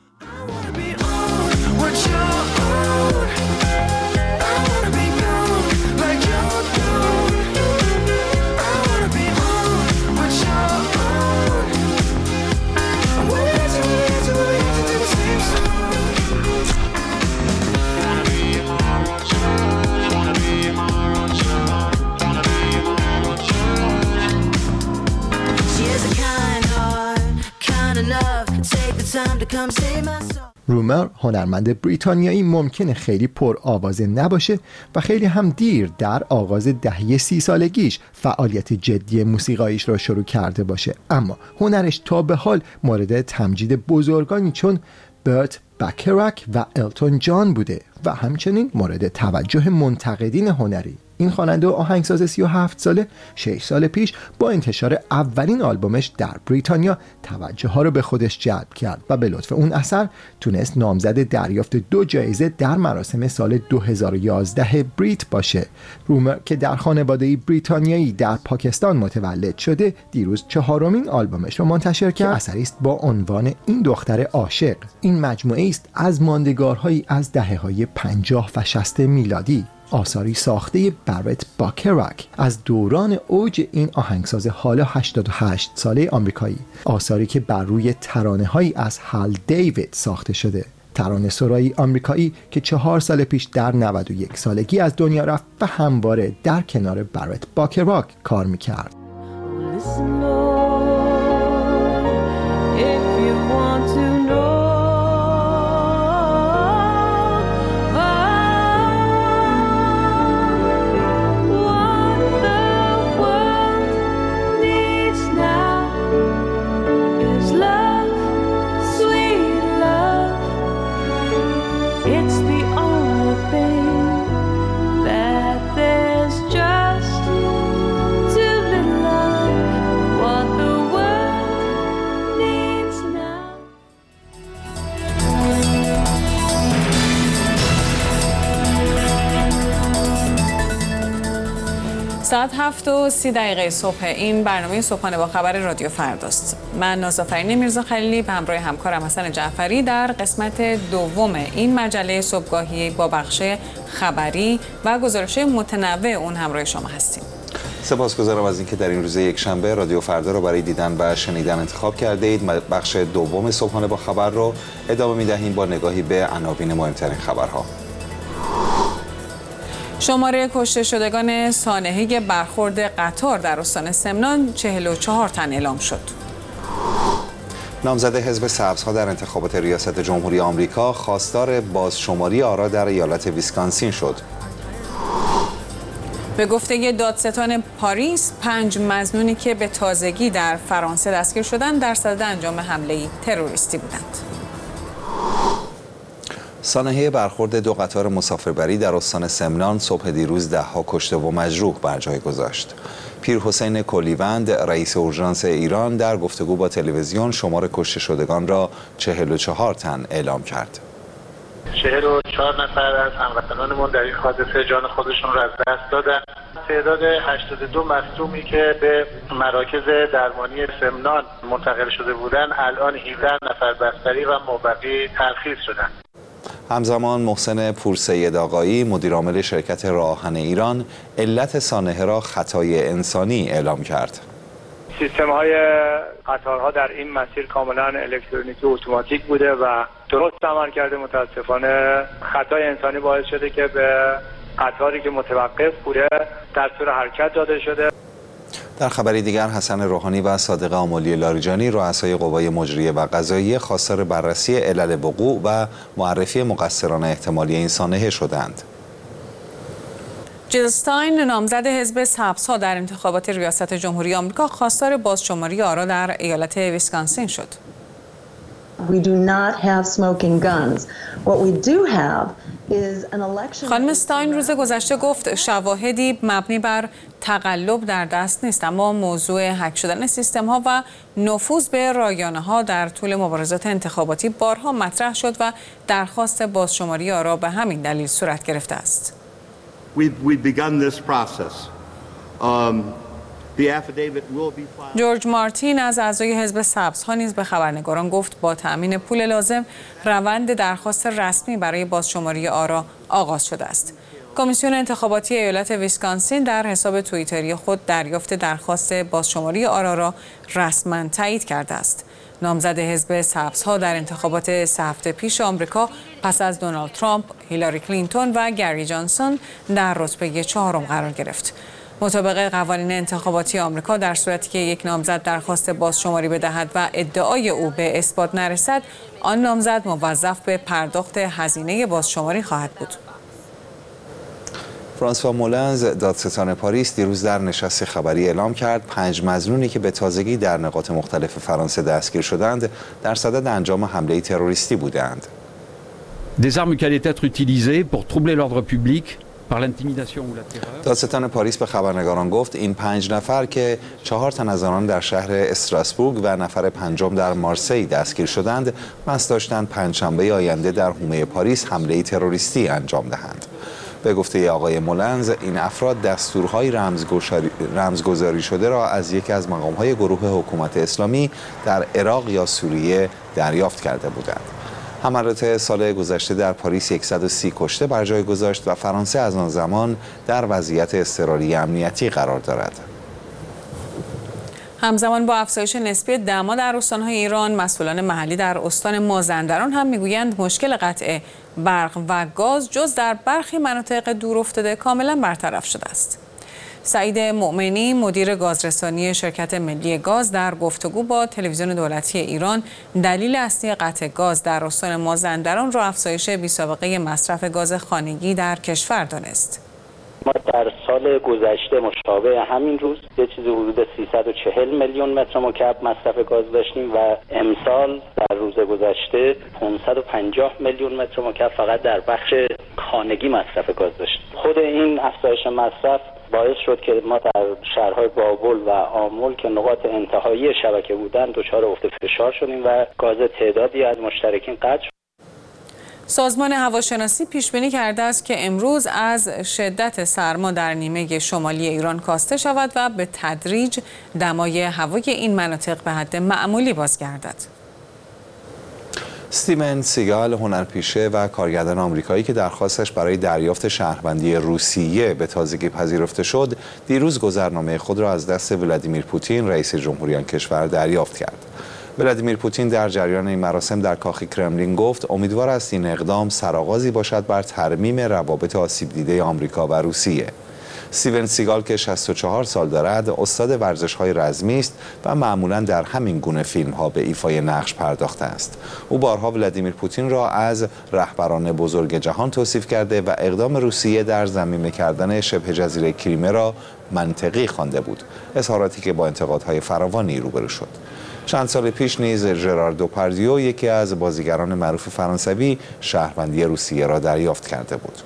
رومر هنرمند بریتانیایی ممکنه خیلی پر آوازه نباشه و خیلی هم دیر در آغاز دهه 30 سالگیش فعالیت جدی موسیقاییش را شروع کرده باشه، اما هنرش تا به حال مورد تمجید بزرگانی چون برت بکرک و التون جان بوده و همچنین مورد توجه منتقدین هنری. این خواننده و آهنگساز 37 ساله 6 سال پیش با انتشار اولین آلبومش در بریتانیا توجه ها رو به خودش جلب کرد و به لطف اون اثر تونست نامزد دریافت 2 جایزه در مراسم سال 2011 بریت باشه. رومر که در خانواده بریتانیایی در پاکستان متولد شده دیروز 4مین آلبومش رو منتشر کرد، اثری است با عنوان این دختر عاشق. این مجموعه است از ماندگارهایی از دهه‌های 50 و 60 میلادی، آثاری ساخته برت باکرک از دوران اوج این آهنگساز حالا 88 ساله آمریکایی، آثاری که بر روی ترانه‌هایی از هال دیوید ساخته شده، ترانه سرایی آمریکایی که 4 سال پیش در 91 سالگی از دنیا رفت و همواره در کنار برت باکرک کار میکرد. ساعت 7:30 صبح این برنامه صبحانه با خبر رادیو فرداست. من نازآفرین میرزا خلیلی به همراه همکارم حسن جعفری در قسمت دوم این مجله صبحگاهی با بخش خبری و گزارش متنوع اون همراه شما هستیم. سپاسگزارم از اینکه در این روز یکشنبه رادیو فردا رو برای دیدن و شنیدن انتخاب کرده اید. بخش دوم صبحانه با خبر رو ادامه می‌دهیم با نگاهی به عناوین مهمترین خبرها. شماره کشته شدگان سانحه برخورد قطار در استان سمنان 44 تن اعلام شد. نامزد حزب سبزها در انتخابات ریاست جمهوری آمریکا خواستار بازشماری آرا در ایالت ویسکانسین شد. به گفته دادستان پاریس 5 مظنونی که به تازگی در فرانسه دستگیر شدند در صدد انجام حمله تروریستی بودند. سانحه برخورد 2 قطار مسافربری در استان سمنان صبح دیروز 10 کشته و مجروح بر جای گذاشت. پیر حسین کلیوند رئیس اورژانس ایران در گفتگو با تلویزیون شمار کشته شدگان را 44 تن اعلام کرد. 44 نفر از هموطنانمون در این حادثه جان خودشون را از دست دادن. تعداد 82 مصدومی که به مراکز درمانی سمنان منتقل شده بودند الان 17 نفر بستری و مابقی ترخیص شدند. همزمان محسن پورسید آقایی مدیرعامل شرکت راه‌آهن ایران علت سانحه را خطای انسانی اعلام کرد. سیستم‌های قطارها در این مسیر کاملا الکترونیکی اتوماتیک بوده و درست عمل کرده. متاسفانه خطای انسانی باعث شده که به قطاری که متوقف بوده دستور حرکت داده شده. در خبری دیگر حسن روحانی و صادق آملی لاریجانی رؤسای قوای مجریه و قضاییه خواستار بررسی علل وقوع و معرفی مقصران احتمالی این سانحه شدند. جیل استاین نامزد حزب سبزها در انتخابات ریاست جمهوری آمریکا خواستار بازشماری آرا در ایالت ویسکانسین شد. We do not have smoking guns. What we do have is an election. خانم استاین روز گذشته گفت شواهدی مبنی بر تقلب در دست نیست، اما موضوع هک شدن سیستم ها و نفوذ به رایانه ها در طول مبارزات انتخاباتی بارها مطرح شد و درخواست بازشماری آرا به همین دلیل صورت گرفته است. جورج مارتین از اعضای حزب سبزها نیز به خبرنگاران گفت با تأمین پول لازم روند درخواست رسمی برای بازشماری آرا آغاز شده است. کمیسیون انتخاباتی ایالت ویسکانسین در حساب توییتری خود دریافت درخواست بازشماری آرا را رسما تایید کرده است. نامزد حزب سبزها در انتخابات 3 هفته پیش آمریکا پس از دونالد ترامپ، هیلاری کلینتون و گری جانسون در رتبه 4 قرار گرفت. مطابق قوانین انتخاباتی آمریکا در صورتی که یک نامزد درخواست بازشماری بدهد و ادعای او به اثبات نرسد، آن نامزد موظف به پرداخت هزینه بازشماری خواهد بود. فرانسوا مولنز دادستان پاریس دیروز در نشست خبری اعلام کرد 5 مظنونی که به تازگی در نقاط مختلف فرانسه دستگیر شدند در صدد انجام حمله تروریستی بودند. Des armes qui allaient être utilisées pour troubler l'ordre public. دادستان پاریس به خبرنگاران گفت این 5 نفر که 4 تن از آنان در شهر استراسبورگ و نفر پنجم در مارسی دستگیر شدند قصد داشتند پنجشنبه آینده در حومه پاریس حمله تروریستی انجام دهند. به گفته آقای مولنز این افراد دستورهای رمزگذاری شده را از یکی از مقامهای گروه حکومت اسلامی در عراق یا سوریه دریافت کرده بودند. حملات سال گذشته در پاریس 130 کشته بر جای گذاشت و فرانسه از آن زمان در وضعیت اضطراری امنیتی قرار دارد. همزمان با افزایش نسبی دما در استان‌های ایران، مسئولان محلی در استان مازندران هم میگویند مشکل قطع برق و گاز جز در برخی مناطق دورافتاده کاملا برطرف شده است. سعید مؤمنی مدیر گازرسانی شرکت ملی گاز در گفتگو با تلویزیون دولتی ایران دلیل اصلی قطع گاز در استان مازندران را افزایش بی‌سابقه مصرف گاز خانگی در کشور دانست. ما در سال گذشته مشابه همین روز یه چیزی حدود 340 میلیون متر مکعب مصرف گاز داشتیم و امسال در روز گذشته 550 میلیون متر مکعب فقط در بخش خانگی مصرف گاز داشتیم. خود این افزایش مصرف باعث شد که ما در شهرهای بابل و آمل که نقاط انتهایی شبکه بودند دچار افت فشار شدیم و گاز تعدادی از مشترکین قطع شد. سازمان هواشناسی پیش بینی کرده است که امروز از شدت سرما در نیمه شمالی ایران کاسته شود و به تدریج دمای هوای این مناطق به حد معمولی بازگردد. استیون سیگال، هنرپیشه و کارگردان آمریکایی که درخواستش برای دریافت شهروندی روسیه به تازگی پذیرفته شد، دیروز گذرنامه خود را از دست ولادیمیر پوتین، رئیس جمهوری آن کشور، دریافت کرد. ولادیمیر پوتین در جریان این مراسم در کاخ کرملین گفت امیدوار است این اقدام سرآغازی باشد بر ترمیم روابط آسیب دیده آمریکا و روسیه. استیون سیگال که 64 سال دارد، استاد ورزش‌های رزمی است و معمولاً در همین گونه فیلم‌ها به ایفای نقش پرداخته است. او بارها ولادیمیر پوتین را از رهبران بزرگ جهان توصیف کرده و اقدام روسیه در ضمیمه کردن شبه جزیره کریمه را منطقی خوانده بود، اظهاراتی که با انتقادهای فراوانی روبرو شد. چند سال پیش نیز ژرار دوپاردیو، یکی از بازیگران معروف فرانسوی، شهروندی روسیه را دریافت کرده بود.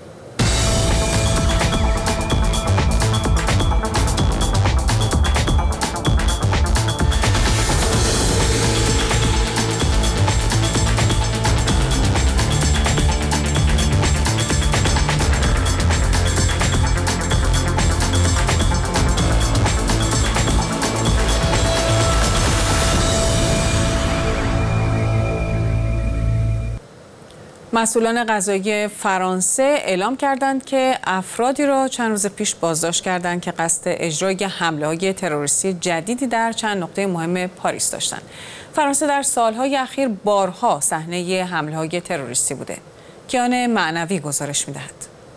مسئولان قضایی فرانسه اعلام کردند که افرادی را چند روز پیش بازداشت کردند که قصد اجرای حمله‌های تروریستی جدیدی در چند نقطه مهم پاریس داشتند. فرانسه در سالهای اخیر بارها صحنه حمله‌های تروریستی بوده. کیان معنوی گزارش می‌دهد.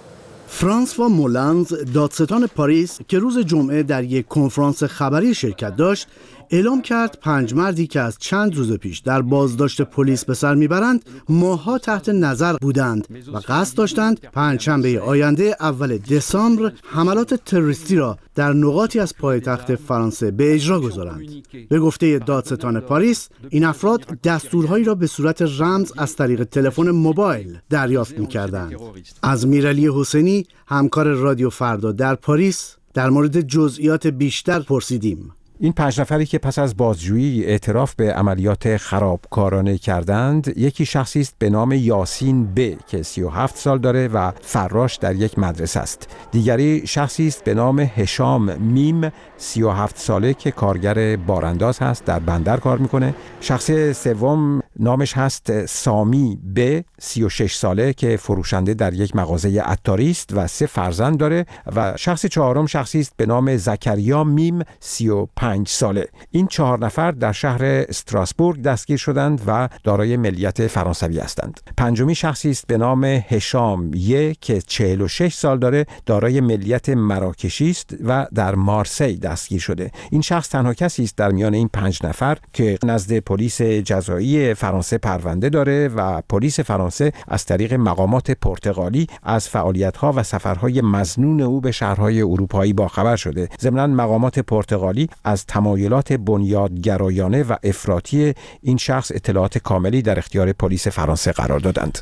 فرانسوا مولنز، دادستان پاریس که روز جمعه در یک کنفرانس خبری شرکت داشت، اعلام کرد 5 مردی که از چند روز پیش در بازداشت پلیس به سر میبرند ماه‌ها تحت نظر بودند و قصد داشتند پنجشنبه آینده اول دسامبر حملات تروریستی را در نقاطی از پایتخت فرانسه به اجرا گذارند. به گفته دادستان پاریس، این افراد دستورهایی را به صورت رمز از طریق تلفن موبایل دریافت می‌کردند. از میرعلی حسینی، همکار رادیو فردا در پاریس، در مورد جزئیات بیشتر پرسیدیم. این 5 نفری که پس از بازجویی اعتراف به عملیات خرابکارانه کردند، یکی شخصی است به نام یاسین ب که 37 سال داره و فراش در یک مدرسه است. دیگری شخصی است به نام هشام میم، 37 ساله که کارگر بارانداز هست، در بندر کار میکنه. شخص سوم نامش هست سامی ب، 36 ساله که فروشنده در یک مغازه عطاری است و 3 فرزند داره. و شخص چهارم شخصی است به نام زکریا میم، 35 ساله. این 4 نفر در شهر استراسبورگ دستگیر شدند و دارای ملیت فرانسوی هستند. پنجمی شخصی است به نام هشام ی که 46 سال داره، دارای ملیت مراکشی است و در مارسی دستگیر شده. این شخص تنها کسی است در میان این 5 نفر که نزد پلیس جزایی فرانسه پرونده داره و پلیس فرانسه از طریق مقامات پرتغالی از فعالیت‌ها و سفرهای مظنون او به شهرهای اروپایی باخبر شده. ضمناً مقامات پرتغالی از تمایلات بنیادگرایانه و افراطی این شخص اطلاعات کاملی در اختیار پلیس فرانسه قرار دادند.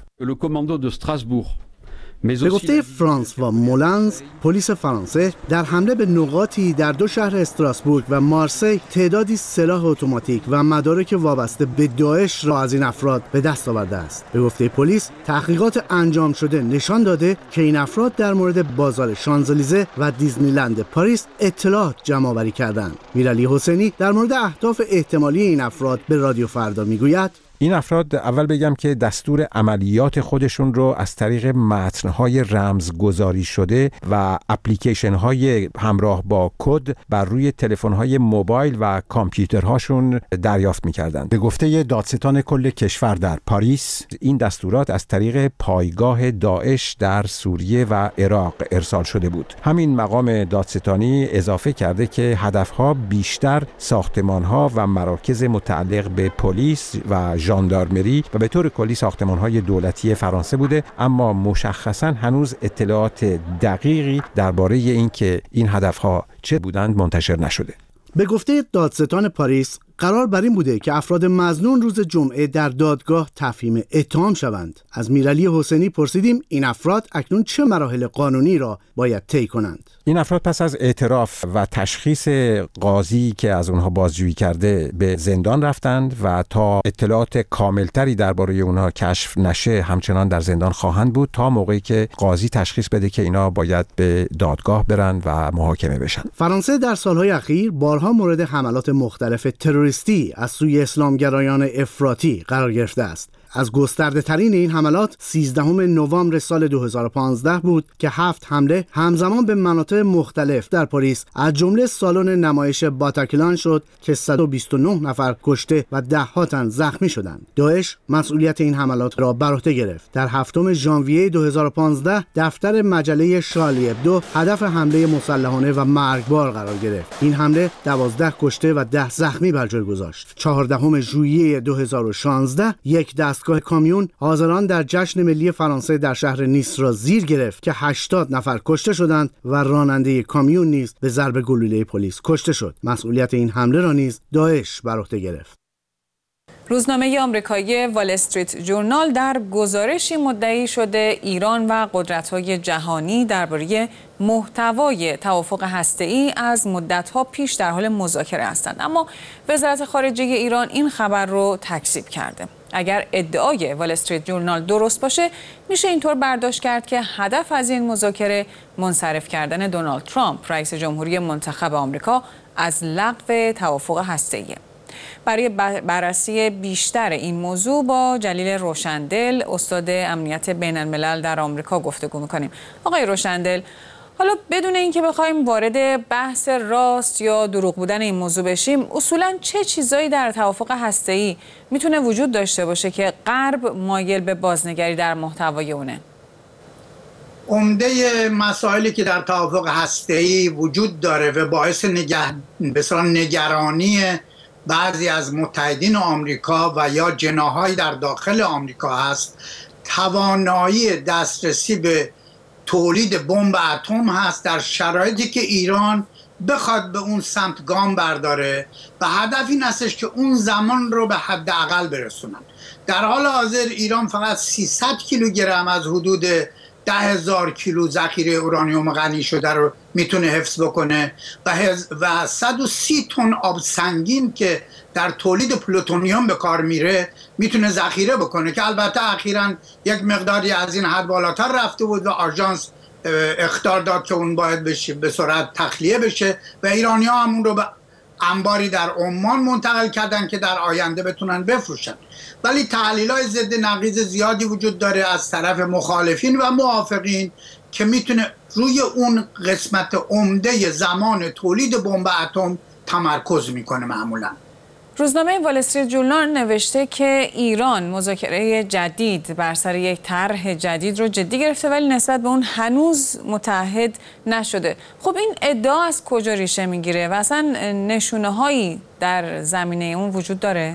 به گفته فرانسوا مولنز، پلیس فرانسه در حمله به نقاطی در 2 شهر استراسبورگ و مارسی تعدادی سلاح اتوماتیک و مدارک وابسته به داعش را از این افراد به دست آورده است. به گفته پلیس، تحقیقات انجام شده نشان داده که این افراد در مورد بازار شانزلیزه و دیزنیلند پاریس اطلاعات جمع آوری کردند. میرعلی حسینی در مورد اهداف احتمالی این افراد به رادیو فردا میگوید: این افراد، اول بگم که دستور عملیات خودشون رو از طریق متن‌های رمزگذاری شده و اپلیکیشن‌های همراه با کد بر روی تلفن‌های موبایل و کامپیوترهاشون دریافت می‌کردند. به گفته دادستان کل کشور در پاریس، این دستورات از طریق پایگاه داعش در سوریه و عراق ارسال شده بود. همین مقام دادستانی اضافه کرده که هدف‌ها بیشتر ساختمان‌ها و مراکز متعلق به پلیس و ژاندارمری و به طور کلی ساختمان‌های دولتی فرانسه بوده، اما مشخصاً هنوز اطلاعات دقیقی درباره اینکه این هدف‌ها چه بودند منتشر نشده. به گفته دادستان پاریس، قرار بر این بوده که افراد مظنون روز جمعه در دادگاه تفهیم اتهام شوند. از میرعلی حسینی پرسیدیم این افراد اکنون چه مراحل قانونی را باید طی کنند. این افراد پس از اعتراف و تشخیص قاضی که از اونها بازجویی کرده به زندان رفتند و تا اطلاعات کاملتری درباره اونها کشف نشه همچنان در زندان خواهند بود تا موقعی که قاضی تشخیص بده که اینا باید به دادگاه برن و محاکمه بشن. فرانسه در سالهای اخیر بارها مورد حملات مختلف تروریستی از سوی اسلامگرایان افراطی قرار گرفته است. از گسترده ترین این حملات 13 نوامبر سال 2015 بود که 7 حمله همزمان به مناطق مختلف در پاریس از جمله سالن نمایش باتاکلان شد که 129 نفر کشته و ده‌ها تن زخمی شدند. داعش مسئولیت این حملات را بر عهده گرفت. در 7 ژانویه 2015 دفتر مجله شارلی ابدو هدف حمله مسلحانه و مرگبار قرار گرفت. این حمله 12 کشته و 10 زخمی بر جای گذاشت. 14 ژوئیه 2016 یک دستگاه کامیون حاضران در جشن ملی فرانسه در شهر نیس را زیر گرفت که 80 نفر کشته شدند و راننده کامیون نیز به ضرب گلوله پلیس کشته شد. مسئولیت این حمله را نیز داعش بر عهده گرفت. روزنامه آمریکایی وال استریت جورنال در گزارشی مدعی شده ایران و قدرت‌های جهانی درباره محتوای توافق هسته‌ای از مدت‌ها پیش در حال مذاکره هستند، اما وزارت خارجه ایران این خبر رو تکذیب کرده. اگر ادعای وال استریت جورنال درست باشه، میشه اینطور برداشت کرد که هدف از این مذاکره منصرف کردن دونالد ترامپ رئیس جمهوری منتخب آمریکا از لغو توافق هسته‌ای. برای بررسی بیشتر این موضوع با جلیل روشندل، استاد امنیت بین الملل در آمریکا گفتگو می‌کنیم. آقای روشندل، حالا بدون اینکه بخوایم وارد بحث راست یا دروغ بودن این موضوع بشیم، اصولاً چه چیزایی در توافق هسته‌ای میتونه وجود داشته باشه که غرب مایل به بازنگری در محتوای اونه؟ عمده مسائلی که در توافق هسته‌ای وجود داره و باعث نگرانی بعضی از متحدین آمریکا و یا جناح‌های در داخل آمریکا هست، توانایی دسترسی به تولید بمب اتم هست در شرایطی که ایران بخواد به اون سمت گام برداره و هدف این هستش که اون زمان رو به حداقل برسونن. در حال حاضر ایران فقط 300 کیلوگرم از حدود 10,000 کیلو ذخیره اورانیوم غنی شده رو میتونه حفظ بکنه و 130 تن آب سنگین که در تولید پلوتونیوم به کار میره میتونه ذخیره بکنه که البته اخیراً یک مقداری از این حد بالاتر رفته بود و آژانس اخطار داد که اون باید بشه به سرعت تخلیه بشه و ایرانی‌ها همون رو به انباری در عمان منتقل کردن که در آینده بتونن بفروشن. ولی تحلیل‌های ضد نقیض زیادی وجود داره از طرف مخالفین و موافقین که میتونه روی اون قسمت عمده زمان تولید بمب اتم تمرکز میکنه. معمولا روزنامه وال استریت جورنال نوشته که ایران مذاکره جدید بر سر یک طرح جدید رو جدی گرفته ولی نسبت به اون هنوز متحد نشده. خب این ادعا از کجا ریشه میگیره و اصلا نشونه هایی در زمینه اون وجود داره؟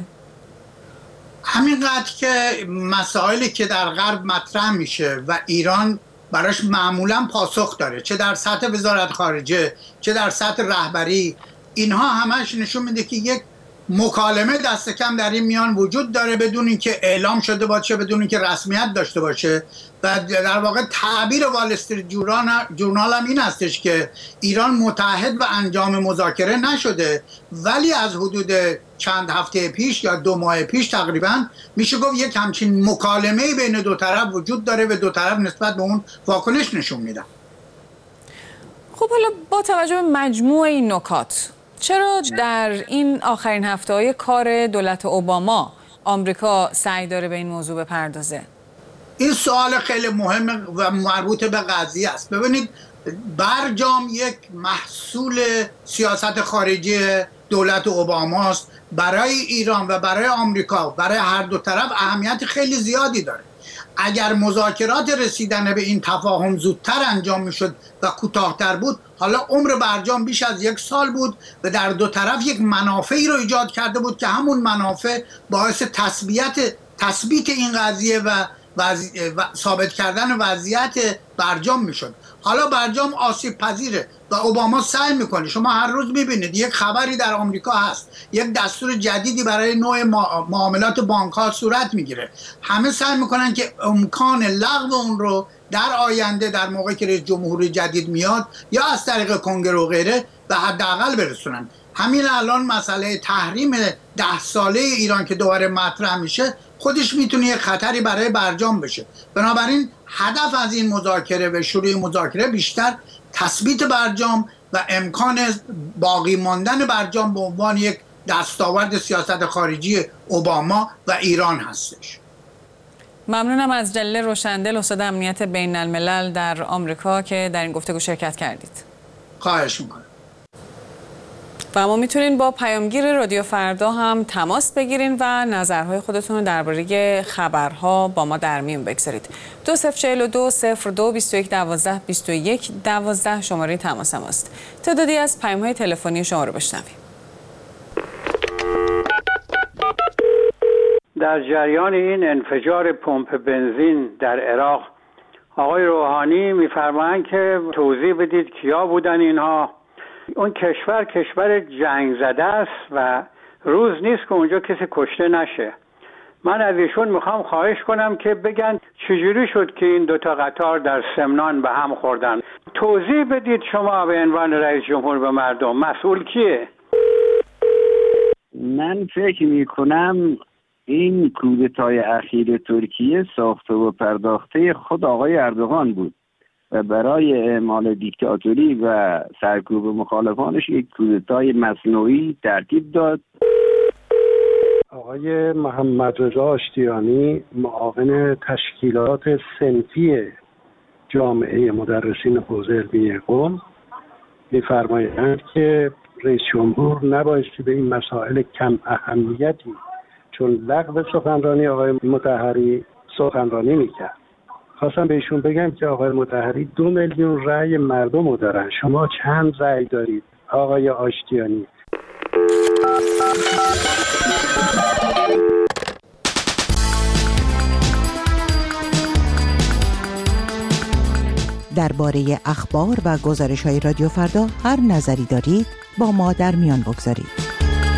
همینقدر که مسائلی که در غرب مطرح میشه و ایران براش معمولا پاسخ داره، چه در سطح وزارت خارجه چه در سطح رهبری، اینها همش نشون میده که یک مکالمه دست کم در این میان وجود داره بدون اینکه اعلام شده باشه، بدون اینکه رسمیت داشته باشه. و در واقع تعبیر وال استریت جورنال هم این هستش که ایران متحد و انجام مذاکره نشده، ولی از حدود چند هفته پیش یا 2 ماه پیش تقریبا میشه گفت یک همچین مکالمه بین دو طرف وجود داره و دو طرف نسبت به اون واکنش نشون میدن. خب حالا با توجه به مجموع این نکات، چرا در این آخرین هفته‌های کار دولت اوباما آمریکا سعی داره به این موضوع بپردازه؟ این سوال خیلی مهم و مربوط به قضیه است. ببینید، برجام یک محصول سیاست خارجی دولت اوباما است. برای ایران و برای آمریکا، برای هر دو طرف اهمیت خیلی زیادی داره. اگر مذاکرات رسیدن به این تفاهم زودتر انجام میشد و کوتاه‌تر بود، حالا عمر برجام بیش از 1 سال بود و در دو طرف یک منافعی رو ایجاد کرده بود که همون منافع باعث تثبیت این قضیه و ثابت کردن وضعیت برجام میشد. حالا برجام آسیب پذیره و اوباما سعی میکنه. شما هر روز میبینید یک خبری در آمریکا هست، یک دستور جدیدی برای نوع معاملات بانک ها صورت میگیره. همه سعی میکنن که امکان لغو اون رو در آینده در موقعی که رئیس جمهوری جدید میاد یا از طریق کنگره و غیره به حداقل برسونن. همین الان مسئله تحریم 10 ساله ایران که دوباره مطرح میشه خودش میتونه یک خطری برای برجام بشه. بنابراین هدف از این مذاکره و شروع مذاکره بیشتر تثبیت برجام و امکان باقی ماندن برجام به عنوان یک دستاورد سیاست خارجی اوباما و ایران هستش. ممنونم از جلیل روشندل، استاد امنیت بین الملل در آمریکا که در این گفتگو شرکت کردید. خواهش میکنم. و ما میتونین با پیامگیر رادیو فردا هم تماس بگیرین و نظرهای خودتون رو درباره خبرها با ما در میون بگذارید. 2042 02 21 12 21 12 شماره تماس ماست. تعدادی از پیام‌های تلفنی شما رو بشنویم. در جریان این انفجار پمپ بنزین در عراق آقای روحانی میفرمایند که توضیح بدید کیا بودن اینها. اون کشور جنگ زده است و روز نیست که اونجا کسی کشته نشه. من از ایشون میخوام خواهش کنم که بگن چجوری شد که این دوتا قطار در سمنان به هم خوردن. توضیح بدید شما به عنوان رئیس جمهور به مردم، مسئول کیه؟ من فکر میکنم این کودتای اخیر ترکیه ساخته و پرداخته خود آقای اردوغان بود و برای اعمال دیکتاتوری و سرکوب مخالفانش یک کودتای مصنوعی ترتیب داد. آقای محمد رضا آشتیانی معاون تشکیلات صنفی جامعه مدرسین حوزه علمی قم می‌فرمایند که رئیس جمهور نبایستی به این مسائل کم اهمیتی چون لغو سخنرانی آقای مطهری سخنرانی میکرد. خواستم بهشون بگم که آقای مطهری 2 میلیون رأی مردم رو دارن. شما چند رأی دارید آقای آشتیانی؟ درباره اخبار و گزارش‌های رادیو فردا هر نظری دارید با ما در میان بگذارید.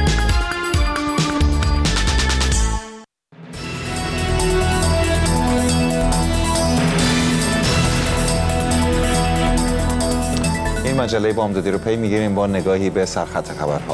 مجله بامدادی رو پی میگیریم با نگاهی به سرخط خبرها.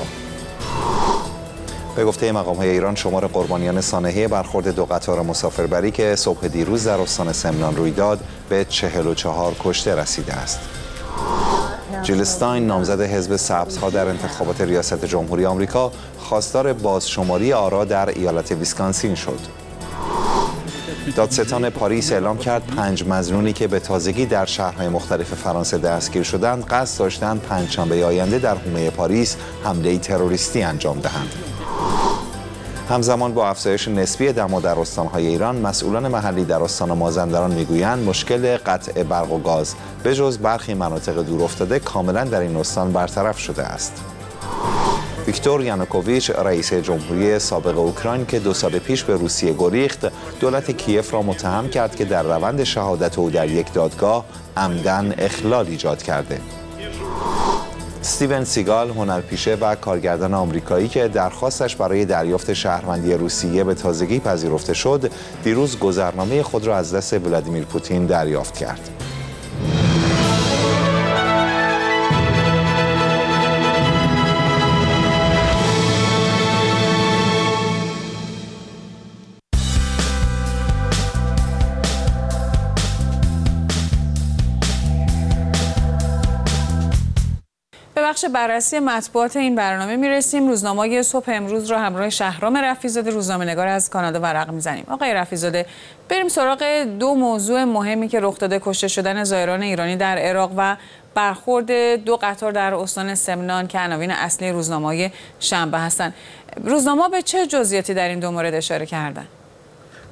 به گفته مقام‌های ایران شمار قربانیان سانحه برخورد 2 قطار مسافربری که صبح دیروز در استان سمنان روی داد به 44 کشته رسیده است. جیل استاین نامزد حزب سبزها در انتخابات ریاست جمهوری آمریکا خواستار بازشماری آرا در ایالت ویسکانسین شد. دادستان پاریس اعلام کرد 5 مظنونی که به تازگی در شهرهای مختلف فرانسه دستگیر شدند قصد داشتند پنجشنبه آینده در حومه پاریس حمله تروریستی انجام دهند. همزمان با افزایش نسبی دما در استانهای ایران، مسئولان محلی در استان مازندران میگویند مشکل قطع برق و گاز به جز برخی مناطق دورافتاده کاملا در این استان برطرف شده است. ویکتور یانوکوویچ رئیس جمهوری سابق اوکراین که 2 سال پیش به روسیه گریخت، دولت کیف را متهم کرد که در روند شهادت او در یک دادگاه عمداً اخلال ایجاد کرده. استیون سیگال هنرپیشه و کارگردان آمریکایی که درخواستش برای دریافت شهروندی روسیه به تازگی پذیرفته شد، دیروز گذرنامه خود را از دست ولادیمیر پوتین دریافت کرد. بخش بررسی مطبوعات این برنامه میرسیم. روزنامه‌های صبح امروز را همراه شهرام رفیع‌زاده روزنامه‌نگار از کانادا ورق میزنیم. آقای رفیع‌زاده، بریم سراغ 2 موضوع مهمی که رخ داده: کشته شدن زائران ایرانی در عراق و برخورد 2 قطار در استان سمنان که عناوین اصلی روزنامه‌های شنبه هستند. روزنامه‌ها به چه جزئیاتی در این 2 مورد اشاره کردند؟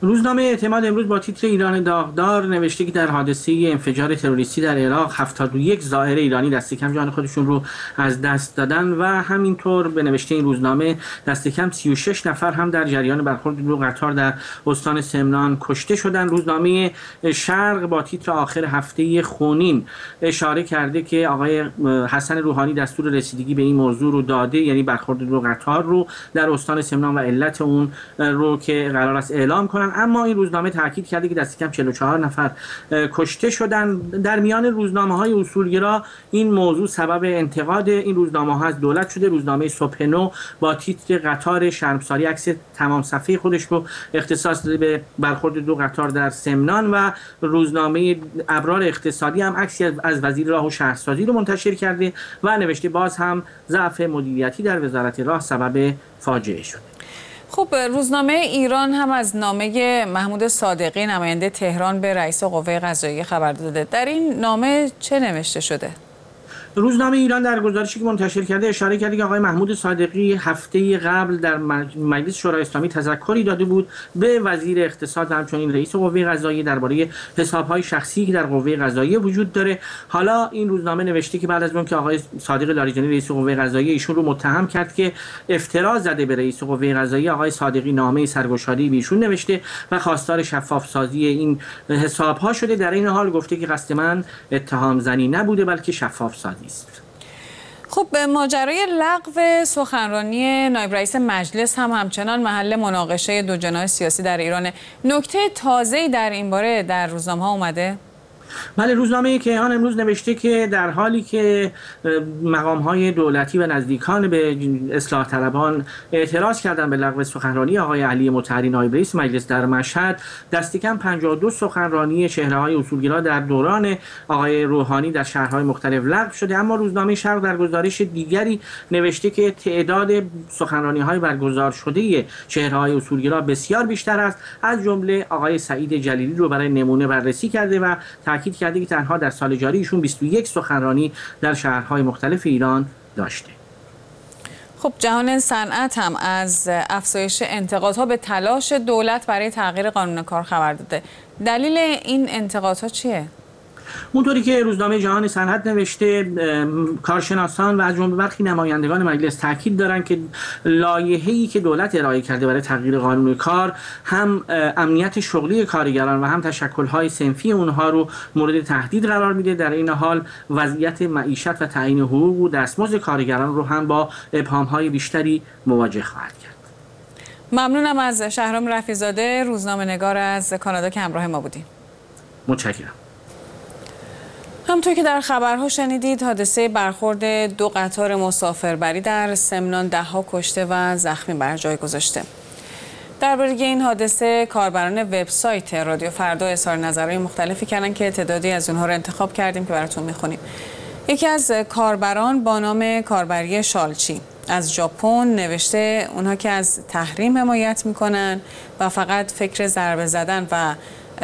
روزنامه اعتماد امروز با تیتر ایران داغدار نوشته که در حادثه انفجار تروریستی در عراق 71 زائر ایرانی دست کم جان خودشون رو از دست دادن و همینطور به نوشته این روزنامه دست کم 36 نفر هم در جریان برخورد دو قطار در استان سمنان کشته شدن. روزنامه شرق با تیتر آخر هفته خونین اشاره کرده که آقای حسن روحانی دستور رسیدگی به این موضوع رو داده، یعنی برخورد دو قطار رو در استان سمنان و علت اون رو که قرار است اعلام کنن. اما این روزنامه تاکید کرده که دست کم 44 نفر کشته شدن. در میان روزنامه‌های اصولگرا این موضوع سبب انتقاد این روزنامه‌ها از دولت شده. روزنامه صبح نو با تیتر قطار شرمساری عکس تمام صفحه خودش رو اختصاص داده به برخورد دو قطار در سمنان و روزنامه ابرار اقتصادی هم عکسی از وزیر راه و شهرسازی رو منتشر کرده و نوشته باز هم ضعف مدیریتی در وزارت راه سبب فاجعه شد. خب روزنامه ایران هم از نامه محمود صادقی نماینده تهران به رئیس قوه قضاییه خبر داده. در این نامه چه نوشته شده؟ روزنامه ایران در گزارشی که منتشر کرده اشاره کرده که آقای محمود صادقی هفته قبل در مجلس شورای اسلامی تذکری داده بود به وزیر اقتصاد و همچنین رئیس قوه قضاییه درباره حساب‌های شخصی که در قوه قضاییه وجود داره. حالا این روزنامه نوشته که بعد از اون که آقای صادق لاریجانی رئیس قوه قضاییه ایشون رو متهم کرد که افترا زده به رئیس قوه قضاییه، آقای صادقی نامه سرگشاده‌ای به ایشون نوشته و خواستار شفاف سازی این حساب‌ها شده. در این حال گفته که قصد من اتهام زنی نبوده بلکه شفاف سازی است. خب به ماجرای لغو سخنرانی نایب رئیس مجلس هم همچنان محل مناقشه دو جناح سیاسی در ایران. نکته تازه‌ای در این باره در روزنامه‌ها اومده؟ بله، روزنامه کیهان امروز نوشته که در حالی که مقام‌های دولتی و نزدیکان به اصلاح طلبان اعتراض کردند به لغو سخنرانی آقای علی مطهری نایب رئیس مجلس در مشهد، دست کم 52 سخنرانی چهره‌های اصولگرا در دوران آقای روحانی در شهرهای مختلف لغو شده. اما روزنامه شرق در گزارش دیگری نوشته که تعداد سخنرانی‌های برگزار شده چهره‌های اصولگرا بسیار بیشتر است. از جمله آقای سعید جلیلی رو برای نمونه بررسی کرده و تاکید کرده که تنها در سال جاری ایشون 21 سخنرانی در شهرهای مختلف ایران داشته. خب جهان صنعت هم از افزایش انتقادها به تلاش دولت برای تغییر قانون کار خبر داده. دلیل این انتقادها چیه؟ اونطوری که روزنامه جهان صنعت نوشته، کارشناسان و از جمله برخی نمایندگان مجلس تاکید دارند که لایحه‌ای که دولت ارائه کرده برای تغییر قانون کار هم امنیت شغلی کارگران و هم تشکل‌های صنفی اونها رو مورد تهدید قرار میده. در این حال وضعیت معیشت و تعیین حقوق و دستمزد کارگران رو هم با ابهام‌های بیشتری مواجه خواهد کرد. ممنونم از شهرام رفیع‌زاده، روزنامه‌نگار از کانادا که همراه ما بودیم. متشکرم. همونطور که در خبرها شنیدید، حادثه برخورد دو قطار مسافربری در سمنان 10 کشته و زخمی بر جای گذاشته. درباره این حادثه کاربران وبسایت رادیو فردا اظهار نظرهای مختلفی کردن که تعدادی از اونها رو انتخاب کردیم که براتون میخونیم. یکی از کاربران با نام کاربری شالچی از ژاپن نوشته اونها که از تحریم حمایت میکنن و فقط فکر ضربه زدن و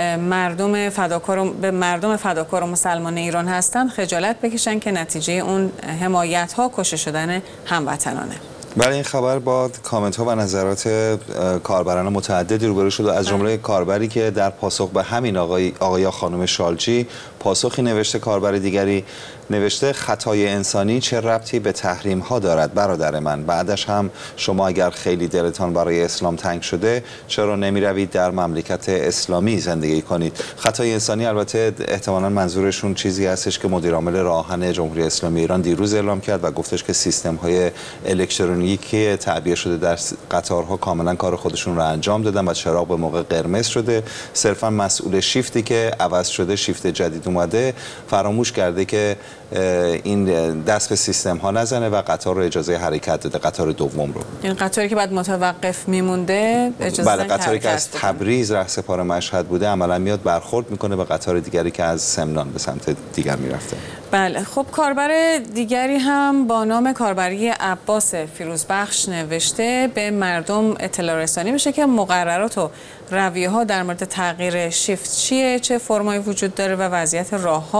مردم فداکار و مسلمان ایران هستن خجالت بکشن که نتیجه اون حمایت ها کشته شدن هموطنانه. برای این خبر با کامنت ها و نظرات کاربران متعددی روبرو شد، از جمله کاربری که در پاسخ به همین آقای خانم شالچی پاسخی نوشته. کاربر دیگری نوشته خطای انسانی چه ربطی به تحریم ها دارد برادر من؟ بعدش هم شما اگر خیلی دلتان برای اسلام تنگ شده چرا نمی روید در مملکت اسلامی زندگی کنید؟ خطای انسانی البته احتمالاً منظورشون چیزی هستش که مدیر عامل راهن جمهوری اسلامی ایران دیروز اعلام کرد و گفتش که سیستم های الکترونیکی تعبیه شده در قطارها کاملا کار خودشون رو انجام دادن و چراغ به موقع قرمز شده. صرفا مسئول شیفتی که عوض شده، شیفت جدید اومده، فراموش کرده که این دست به سیستم ها نزنه و قطار رو اجازه حرکت داده، قطار دوم رو. این قطاری که بعد متوقف میمونده اجازه بله، قطاری که از تبریز رهسپار مشهد بوده عملا میاد برخورد میکنه به قطار دیگری که از سمنان به سمت دیگر میرفته. بله، خب کاربر دیگری هم با نام کاربری عباس فیروزبخش نوشته به مردم اطلاع رسانی میشه که مقررات و رویه ها در مورد تغییر شیفت چیه، چه فرمایی وجود داره و وضعیت راه ها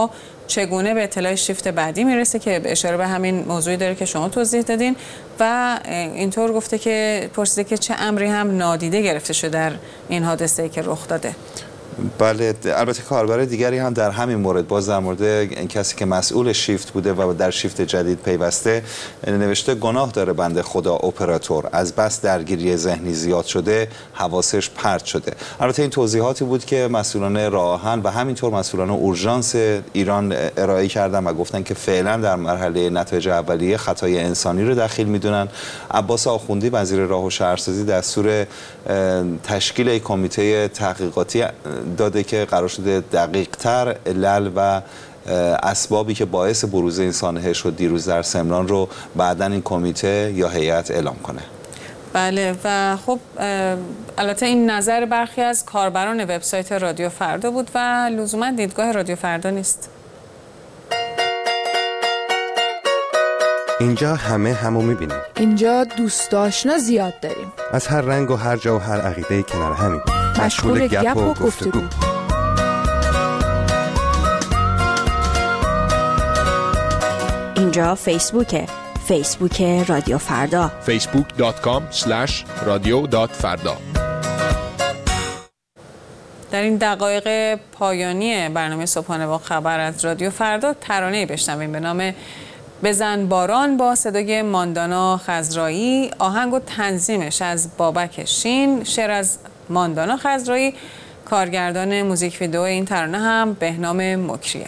چگونه به اطلاع شیفت بعدی میرسه که اشاره به همین موضوعی داره که شما توضیح دادین و اینطور گفته که پرسیده که چه امری هم نادیده گرفته شده در این حادثه که رخ داده. بله، البته کاربر دیگری هم در همین مورد باز در مورد این کسی که مسئول شیفت بوده و در شیفت جدید پیوسته نوشته گناه داره بنده خدا اپراتور، از بس درگیری ذهنی زیاد شده حواسش پرت شده. البته این توضیحاتی بود که مسئولان راه آهن و همینطور مسئولان اورژانس ایران ارائه کردن و گفتن که فعلا در مرحله نتایج اولیه خطای انسانی رو دخیل میدونن. عباس آخوندی وزیر راه و شهرسازی دستور تشکیل یک کمیته تحقیقاتی داده که قرار شده دقیق‌تر علل و اسبابی که باعث بروز این سانحه شد دیروز در سمنان رو بعداً این کمیته یا هیئت اعلام کنه. بله و خب البته این نظر برخی از کاربران وبسایت رادیو فردا بود و لزوما دیدگاه رادیو فردا نیست. اینجا همو میبینیم. اینجا دوست آشنا زیاد داریم. از هر رنگ و هر جا و هر عقیده کنار همین. مشغول گپ و گفتگو. اینجا فیسبوک رادیو فردا. facebook.com/radio.farda. در این دقایق پایانی برنامه صبحانه با خبر از رادیو فردا ترانه‌ای بشنویم به نام بزن باران با صدای ماندانا خضرایی، آهنگ و تنظیمش از بابک شین، شعر از ماندانا خضرایی، کارگردان موزیک ویدئو این ترانه هم بهنام مکریه.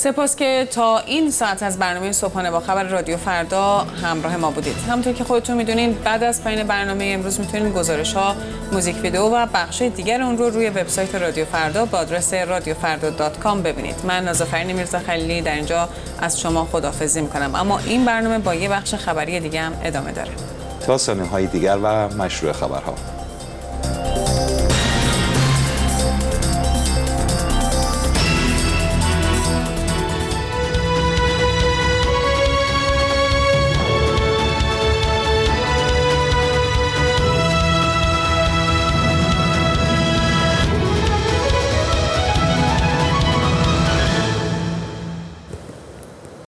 سپاس که تا این ساعت از برنامه صبحانه با خبر رادیو فردا همراه ما بودید. همونطور که خودتون میدونین بعد از پایان برنامه امروز میتونید گزارش‌ها، موزیک ویدیو و بخش‌های دیگر اون رو روی وبسایت رادیو فردا با آدرس radiofarda.com ببینید. من نازافرین میرزا خلیلی در اینجا از شما خداحافظی میکنم، اما این برنامه با یه بخش خبری دیگه هم ادامه داره. تا ثانیه‌های دیگر و مشروع خبرها.